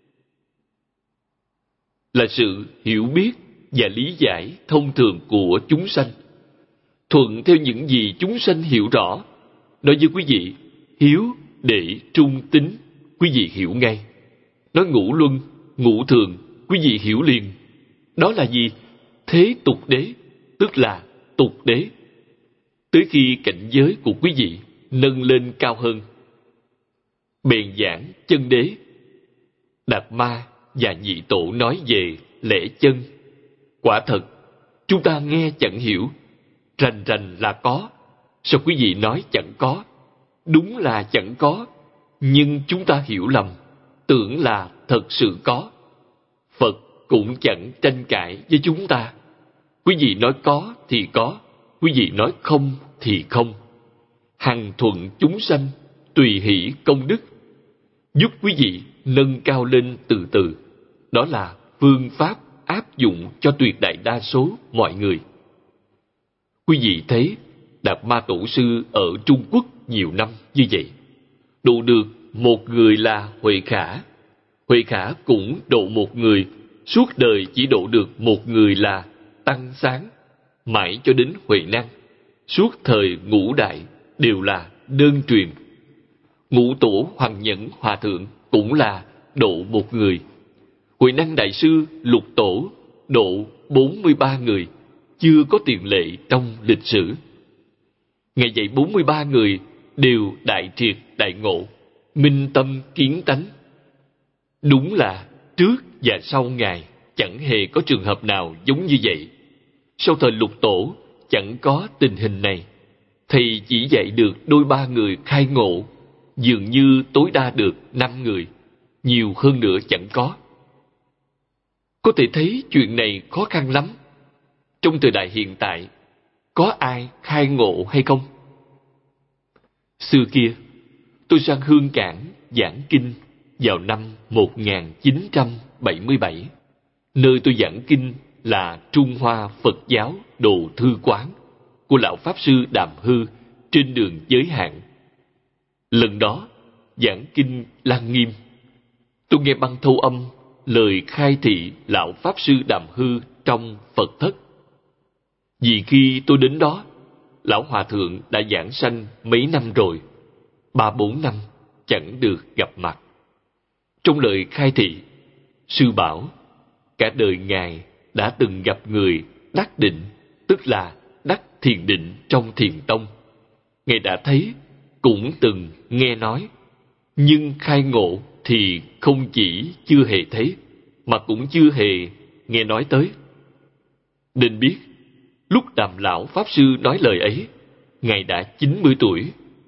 là sự hiểu biết và lý giải thông thường của chúng sanh, thuận theo những gì chúng sanh hiểu rõ. Nói với quý vị, hiếu, đệ, trung, tính, quý vị hiểu ngay. Nói ngũ luân, ngũ thường, quý vị hiểu liền. Đó là gì? Thế tục đế, tức là tục đế. Tới khi cảnh giới của quý vị nâng lên cao hơn, bèn giảng chân đế. Đạt Ma và Nhị Tổ nói về lễ chân. Quả thật, chúng ta nghe chẳng hiểu, rành rành là có. Sao quý vị nói chẳng có? Đúng là chẳng có, nhưng chúng ta hiểu lầm, tưởng là thật sự có. Phật cũng chẳng tranh cãi với chúng ta. Quý vị nói có thì có, quý vị nói không thì không. Hằng thuận chúng sanh, tùy hỷ công đức, giúp quý vị nâng cao lên từ từ. Đó là phương pháp áp dụng cho tuyệt đại đa số mọi người. Quý vị thấy Đạt Ma Tổ sư ở Trung Quốc nhiều năm như vậy, độ được một người là Huệ Khả. Huệ Khả cũng độ một người, suốt đời chỉ độ được một người là Tăng Sáng, mãi cho đến Huệ Năng. Suốt thời ngũ đại đều là đơn truyền. Ngũ tổ Hoàng Nhẫn Hòa Thượng cũng là độ một người. Huệ Năng Đại Sư Lục Tổ độ bốn mươi ba người, chưa có tiền lệ trong lịch sử. Ngài dạy bốn mươi ba người đều đại triệt đại ngộ, minh tâm kiến tánh. Đúng là trước và sau Ngài chẳng hề có trường hợp nào giống như vậy. Sau thời Lục Tổ chẳng có tình hình này. Thầy chỉ dạy được đôi ba người khai ngộ, dường như tối đa được năm người, nhiều hơn nữa chẳng có. Có thể thấy chuyện này khó khăn lắm. Trong thời đại hiện tại, có ai khai ngộ hay không? Xưa kia, tôi sang Hương Cảng giảng kinh vào năm một nghìn chín trăm bảy mươi bảy. Nơi tôi giảng kinh là Trung Hoa Phật giáo Đồ Thư Quán của Lão Pháp Sư Đàm Hư trên đường Giới Hạn. Lần đó, giảng kinh Lăng Nghiêm, tôi nghe băng thâu âm lời khai thị Lão Pháp Sư Đàm Hư trong Phật thất. Vì khi tôi đến đó, Lão Hòa Thượng đã giảng sanh mấy năm rồi, ba bốn năm chẳng được gặp mặt. Trong lời khai thị, Sư bảo cả đời Ngài đã từng gặp người đắc định, tức là đắc thiền định trong thiền tông. Ngài đã thấy, cũng từng nghe nói, nhưng khai ngộ thì không chỉ chưa hề thấy, mà cũng chưa hề nghe nói tới. Nên biết, lúc Đàm Lão Pháp Sư nói lời ấy, Ngài đã chín mươi tuổi.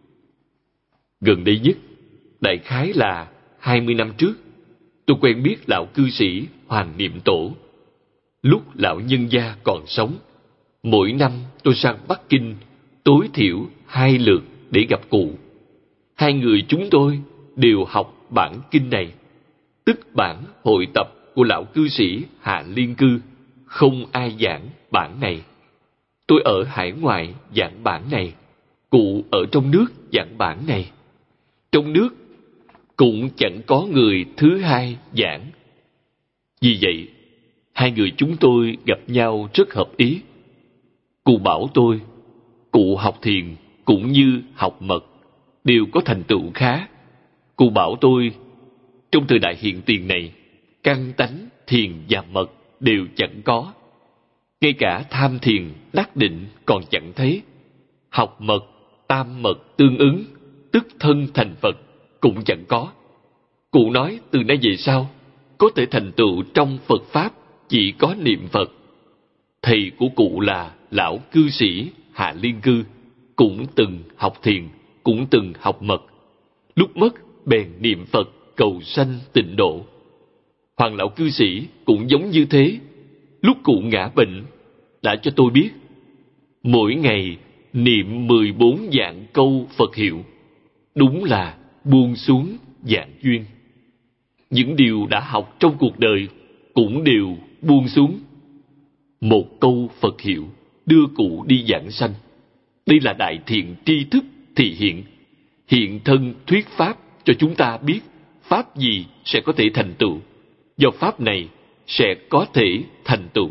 Gần đây nhất, đại khái là hai mươi năm trước, tôi quen biết Lão cư sĩ Hoàng Niệm Tổ. Lúc Lão nhân gia còn sống, mỗi năm tôi sang Bắc Kinh tối thiểu hai lượt để gặp cụ. Hai người chúng tôi đều học bản kinh này, tức bản hội tập của Lão cư sĩ Hạ Liên Cư. Không ai giảng bản này. Tôi ở hải ngoại giảng bản này, cụ ở trong nước giảng bản này. Trong nước cũng chẳng có người thứ hai giảng. Vì vậy, hai người chúng tôi gặp nhau rất hợp ý. Cụ bảo tôi, cụ học thiền cũng như học mật, đều có thành tựu khá. Cụ bảo tôi, trong thời đại hiện tiền này, căn tánh thiền và mật đều chẳng có. Ngay cả tham thiền, đắc định còn chẳng thấy. Học mật, tam mật tương ứng, tức thân thành Phật, cũng chẳng có. Cụ nói từ nay về sau, có thể thành tựu trong Phật Pháp chỉ có niệm Phật. Thầy của cụ là Lão cư sĩ Hạ Liên Cư, cũng từng học thiền, cũng từng học mật. Lúc mất bèn niệm Phật cầu sanh tịnh độ. Hoàng Lão cư sĩ cũng giống như thế. Lúc cụ ngã bệnh, đã cho tôi biết, mỗi ngày niệm mười bốn vạn câu Phật hiệu, đúng là buông xuống vạn duyên. Những điều đã học trong cuộc đời cũng đều buông xuống. Một câu Phật hiệu đưa cụ đi giảng sanh. Đây là đại thiện tri thức thị hiện, hiện thân thuyết pháp cho chúng ta biết pháp gì sẽ có thể thành tựu, do pháp này sẽ có thể thành tựu.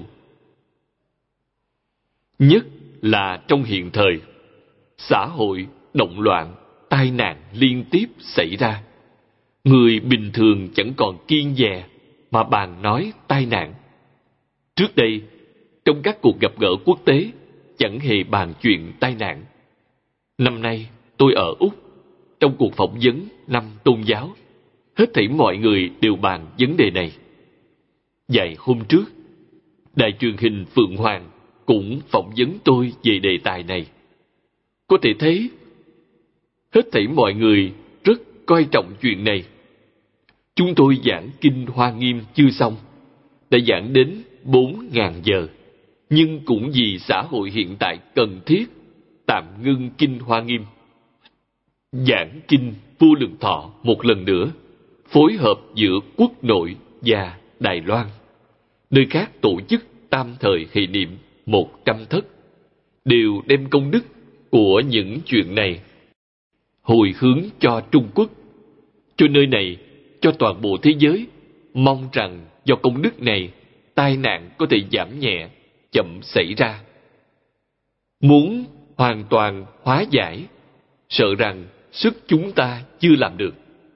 Nhất là trong hiện thời, xã hội động loạn, tai nạn liên tiếp xảy ra. Người bình thường chẳng còn kiêng dè mà bàn nói tai nạn. Trước đây, trong các cuộc gặp gỡ quốc tế, chẳng hề bàn chuyện tai nạn. Năm nay, tôi ở Úc, trong cuộc phỏng vấn năm tôn giáo, hết thảy mọi người đều bàn vấn đề này. Vài hôm trước, đài truyền hình Phượng Hoàng cũng phỏng vấn tôi về đề tài này. Có thể thấy, hết thảy mọi người rất coi trọng chuyện này. Chúng tôi giảng kinh Hoa Nghiêm chưa xong, đã giảng đến bốn ngàn giờ, nhưng cũng vì xã hội hiện tại cần thiết, tạm ngưng kinh Hoa Nghiêm. Giảng kinh Vô Lượng Thọ một lần nữa, phối hợp giữa quốc nội và Đài Loan, nơi khác tổ chức tam thời hệ niệm một trăm thất, đều đem công đức của những chuyện này hồi hướng cho Trung Quốc, cho nơi này, cho toàn bộ thế giới, mong rằng do công đức này, tai nạn có thể giảm nhẹ, chậm xảy ra. Muốn hoàn toàn hóa giải, sợ rằng sức chúng ta chưa làm được.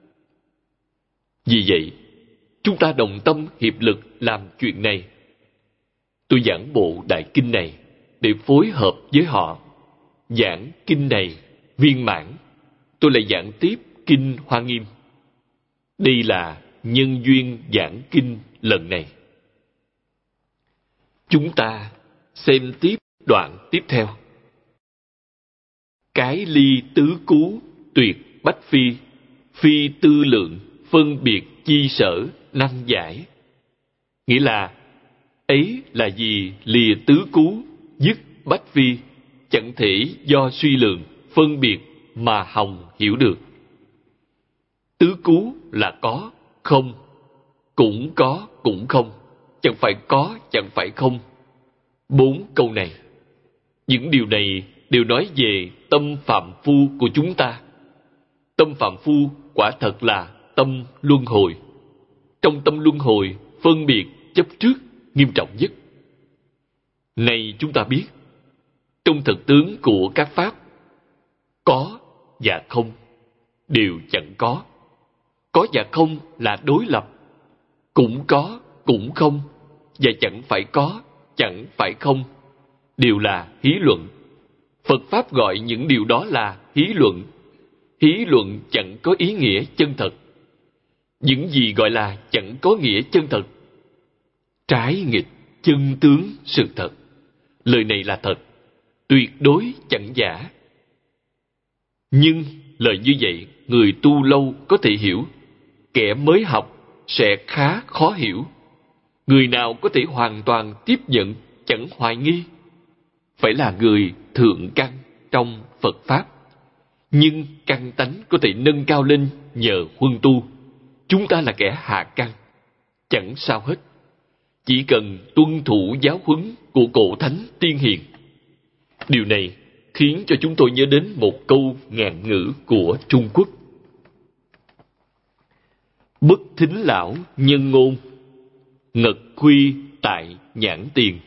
Vì vậy, chúng ta đồng tâm hiệp lực làm chuyện này. Tôi giảng bộ đại kinh này để phối hợp với họ. Giảng kinh này viên mãn, tôi lại giảng tiếp kinh Hoa Nghiêm. Đây là nhân duyên giảng kinh lần này. Chúng ta xem tiếp đoạn tiếp theo. Cái ly tứ cú tuyệt bách phi, phi tư lượng phân biệt chi sở năm giải. Nghĩa là ấy là gì lìa tứ cú, dứt bách phi, chẳng thể do suy lượng phân biệt mà hòng hiểu được. Tứ cú là có, không, cũng có, cũng không, chẳng phải có, chẳng phải không. Bốn câu này, những điều này đều nói về tâm phạm phu của chúng ta. Tâm phạm phu quả thật là tâm luân hồi. Trong tâm luân hồi, phân biệt, chấp trước nghiêm trọng nhất. Này chúng ta biết, trong thực tướng của các pháp, có và không đều chẳng có. Có và không là đối lập. Cũng có, cũng không, và chẳng phải có, chẳng phải không, đều là hí luận. Phật Pháp gọi những điều đó là hí luận. Hí luận chẳng có ý nghĩa chân thật. Những gì gọi là chẳng có nghĩa chân thật, trái nghịch chân tướng sự thật. Lời này là thật, tuyệt đối chẳng giả. Nhưng lời như vậy, người tu lâu có thể hiểu, kẻ mới học sẽ khá khó hiểu. Người nào có thể hoàn toàn tiếp nhận, chẳng hoài nghi, phải là người thượng căn trong Phật Pháp. Nhưng căn tánh có thể nâng cao lên nhờ huân tu. Chúng ta là kẻ hạ căn, chẳng sao hết. Chỉ cần tuân thủ giáo huấn của cổ thánh tiên hiền. Điều này khiến cho chúng tôi nhớ đến một câu ngạn ngữ của Trung Quốc. Bất thính lão nhân ngôn, ngật khuy tại nhãn tiền.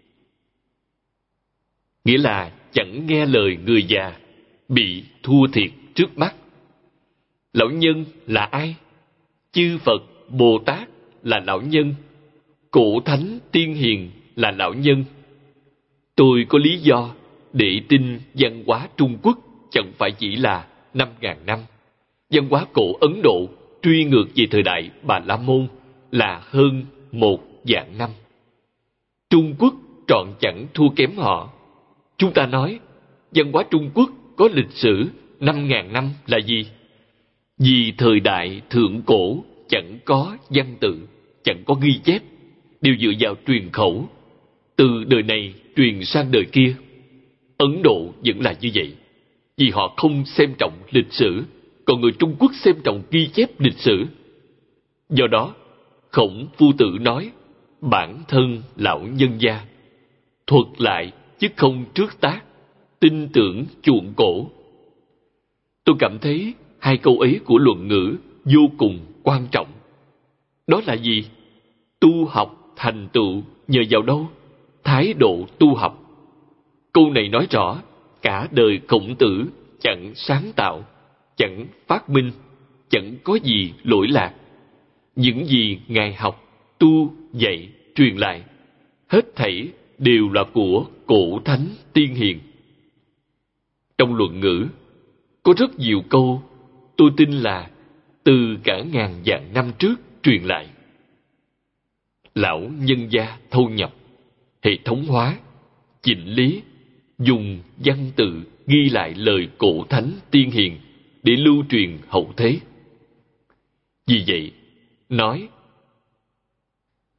Nghĩa là chẳng nghe lời người già, bị thua thiệt trước mắt. Lão nhân là ai? Chư Phật, Bồ Tát là lão nhân, cổ thánh tiên hiền là lão nhân. Tôi có lý do để tin văn hóa Trung Quốc chẳng phải chỉ là năm ngàn năm. Văn hóa cổ Ấn Độ truy ngược về thời đại Bà La Môn là hơn một vạn năm. Trung Quốc trọn chẳng thua kém họ. Chúng ta nói, văn hóa Trung Quốc có lịch sử năm ngàn năm là gì? Vì thời đại thượng cổ chẳng có văn tự, chẳng có ghi chép, đều dựa vào truyền khẩu, từ đời này truyền sang đời kia. Ấn Độ vẫn là như vậy, vì họ không xem trọng lịch sử, còn người Trung Quốc xem trọng ghi chép lịch sử. Do đó, Khổng Phu Tử nói, bản thân lão nhân gia, thuật lại chứ không trước tác, tin tưởng chuộng cổ. Tôi cảm thấy hai câu ấy của luận ngữ vô cùng quan trọng. Đó là gì? Tu học thành tựu nhờ vào đâu? Thái độ tu học. Câu này nói rõ, cả đời Khổng Tử chẳng sáng tạo, chẳng phát minh, chẳng có gì lỗi lạc. Những gì Ngài học, tu, dạy, truyền lại, hết thảy đều là của cổ thánh tiên hiền. Trong luận ngữ, có rất nhiều câu tôi tin là từ cả ngàn vạn năm trước truyền lại. Lão nhân gia thâu nhập, hệ thống hóa, chỉnh lý, dùng văn tự ghi lại lời cổ thánh tiên hiền để lưu truyền hậu thế. Vì vậy, nói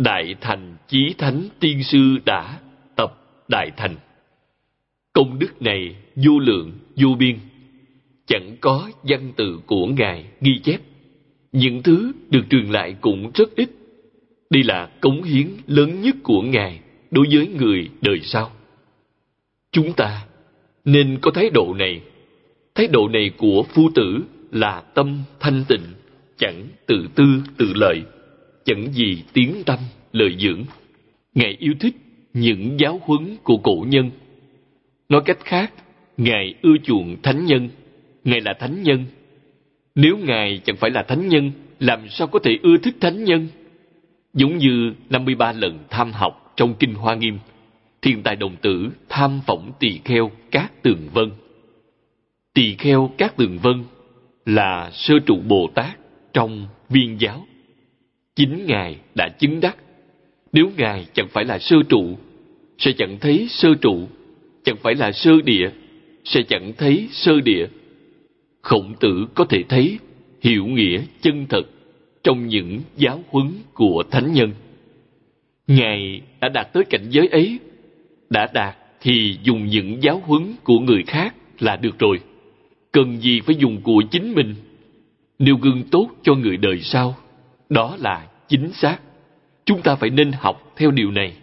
Đại thành chí thánh tiên sư đã tập đại thành. Công đức này vô lượng vô biên, chẳng có văn tự của Ngài ghi chép. Những thứ được truyền lại cũng rất ít. Đây là cống hiến lớn nhất của Ngài đối với người đời sau. Chúng ta nên có thái độ này. Thái độ này của phu tử là tâm thanh tịnh, chẳng tự tư tự lợi, chẳng gì tiếng tâm lợi dưỡng. Ngài yêu thích những giáo huấn của cổ nhân. Nói cách khác, Ngài ưa chuộng thánh nhân. Ngài là thánh nhân. Nếu Ngài chẳng phải là thánh nhân, làm sao có thể ưa thích thánh nhân? Giống như năm mươi ba lần tham học trong Kinh Hoa Nghiêm, Thiên Tài Đồng Tử tham phỏng Tỳ Kheo Cát Tường Vân. Tỳ Kheo Cát Tường Vân là sơ trụ Bồ Tát trong Viên giáo. Chính Ngài đã chứng đắc. Nếu Ngài chẳng phải là sơ trụ, sẽ chẳng thấy sơ trụ. Chẳng phải là sơ địa, sẽ chẳng thấy sơ địa. Khổng Tử có thể thấy hiểu nghĩa chân thật trong những giáo huấn của thánh nhân. Ngài đã đạt tới cảnh giới ấy. Đã đạt thì dùng những giáo huấn của người khác là được rồi. Cần gì phải dùng của chính mình? Nêu gương tốt cho người đời sau, đó là chính xác. Chúng ta phải nên học theo điều này.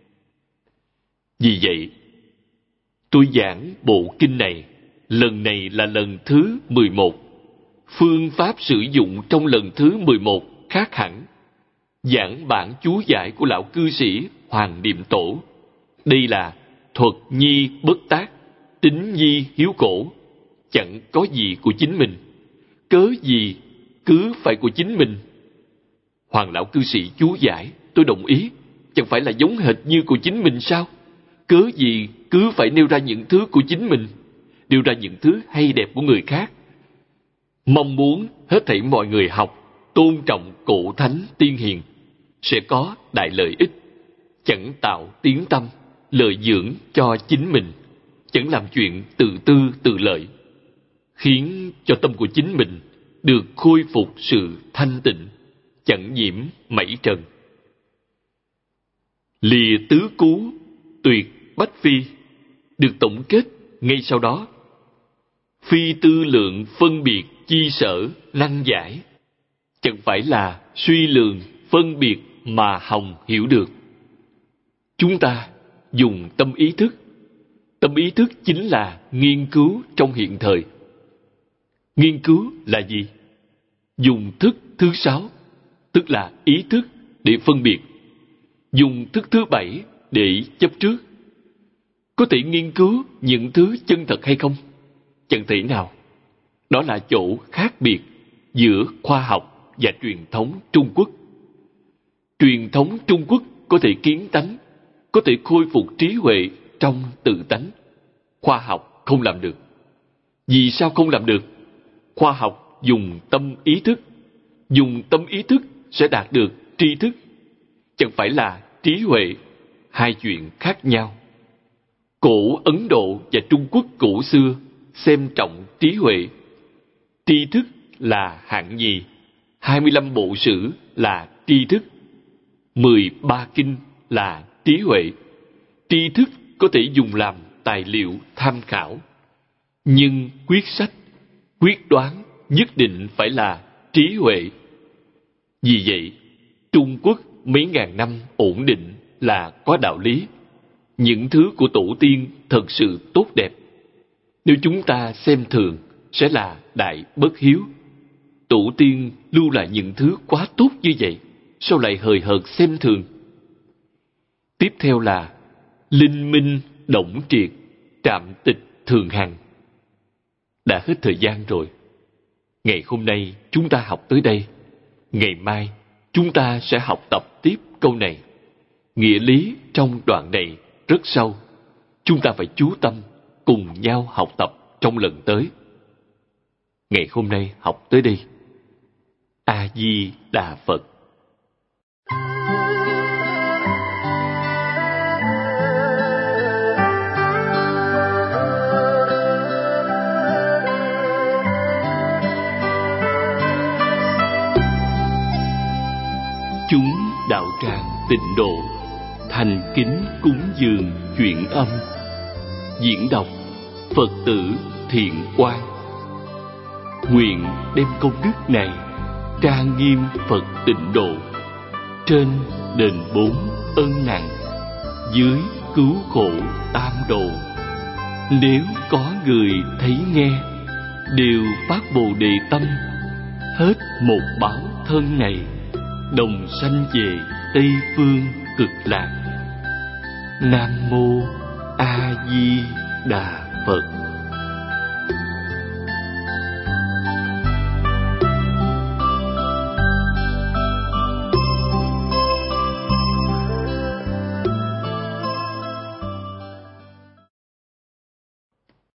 Vì vậy, tôi giảng bộ kinh này, lần này là lần thứ mười một. Phương pháp sử dụng trong lần thứ mười một khác hẳn. Giảng bản chú giải của lão cư sĩ Hoàng Niệm Tổ. Đây là thuật nhi bất tác, tính nhi hiếu cổ. Chẳng có gì của chính mình, cớ gì cứ phải của chính mình. Hoàng lão cư sĩ chú giải, tôi đồng ý. Chẳng phải là giống hệt như của chính mình sao? Cớ gì cứ phải nêu ra những thứ của chính mình, nêu ra những thứ hay đẹp của người khác. Mong muốn hết thảy mọi người học, tôn trọng cổ thánh tiên hiền, sẽ có đại lợi ích. Chẳng tạo tiếng tâm, lợi dưỡng cho chính mình, chẳng làm chuyện tự tư tự lợi, khiến cho tâm của chính mình được khôi phục sự thanh tịnh, chẳng nhiễm mảy trần. Lìa tứ cú, tuyệt bách phi, được tổng kết ngay sau đó. Phi tư lượng phân biệt chi sở năng giải, chẳng phải là suy lường phân biệt mà hòng hiểu được. Chúng ta dùng tâm ý thức. Tâm ý thức chính là nghiên cứu trong hiện thời. Nghiên cứu là gì? Dùng thức thứ sáu, tức là ý thức, để phân biệt. Dùng thức thứ bảy để chấp trước. Có thể nghiên cứu những thứ chân thật hay không? Chẳng thể nào. Đó là chỗ khác biệt giữa khoa học và truyền thống Trung Quốc. Truyền thống Trung Quốc có thể kiến tánh, có thể khôi phục trí huệ trong tự tánh. Khoa học không làm được. Vì sao không làm được? Khoa học dùng tâm ý thức. Dùng tâm ý thức sẽ đạt được tri thức. Chẳng phải là trí huệ. Hai chuyện khác nhau. Cổ Ấn Độ và Trung Quốc cổ xưa xem trọng trí huệ. Tri thức là hạng nhì. hai mươi lăm bộ sử là tri thức. mười ba kinh là trí huệ. Tri thức có thể dùng làm tài liệu tham khảo. Nhưng quyết sách, quyết đoán nhất định phải là trí huệ. Vì vậy, Trung Quốc mấy ngàn năm ổn định là có đạo lý. Những thứ của tổ tiên thật sự tốt đẹp. Nếu chúng ta xem thường, sẽ là đại bất hiếu. Tổ tiên lưu lại những thứ quá tốt như vậy, sao lại hời hợt xem thường? Tiếp theo là linh minh đổng triệt, trạm tịch thường hằng. Đã hết thời gian rồi. Ngày hôm nay chúng ta học tới đây. Ngày mai chúng ta sẽ học tập tiếp câu này. Nghĩa lý trong đoạn này rất sâu. Chúng ta phải chú tâm cùng nhau học tập trong lần tới. Ngày hôm nay học tới đây. A Di Đà Phật. Chúng đạo tràng Tịnh Độ thành kính cúng dường chuyển âm. Diễn đọc Phật tử Thiện Quang. Nguyện đem công đức này trang nghiêm Phật Tịnh Độ, trên đền bốn ân nặng, dưới cứu khổ tam độ. Nếu có người thấy nghe, đều phát Bồ Đề tâm, hết một báo thân này, đồng sanh về Tây Phương Cực Lạc. Nam Mô A Di Đà Phật.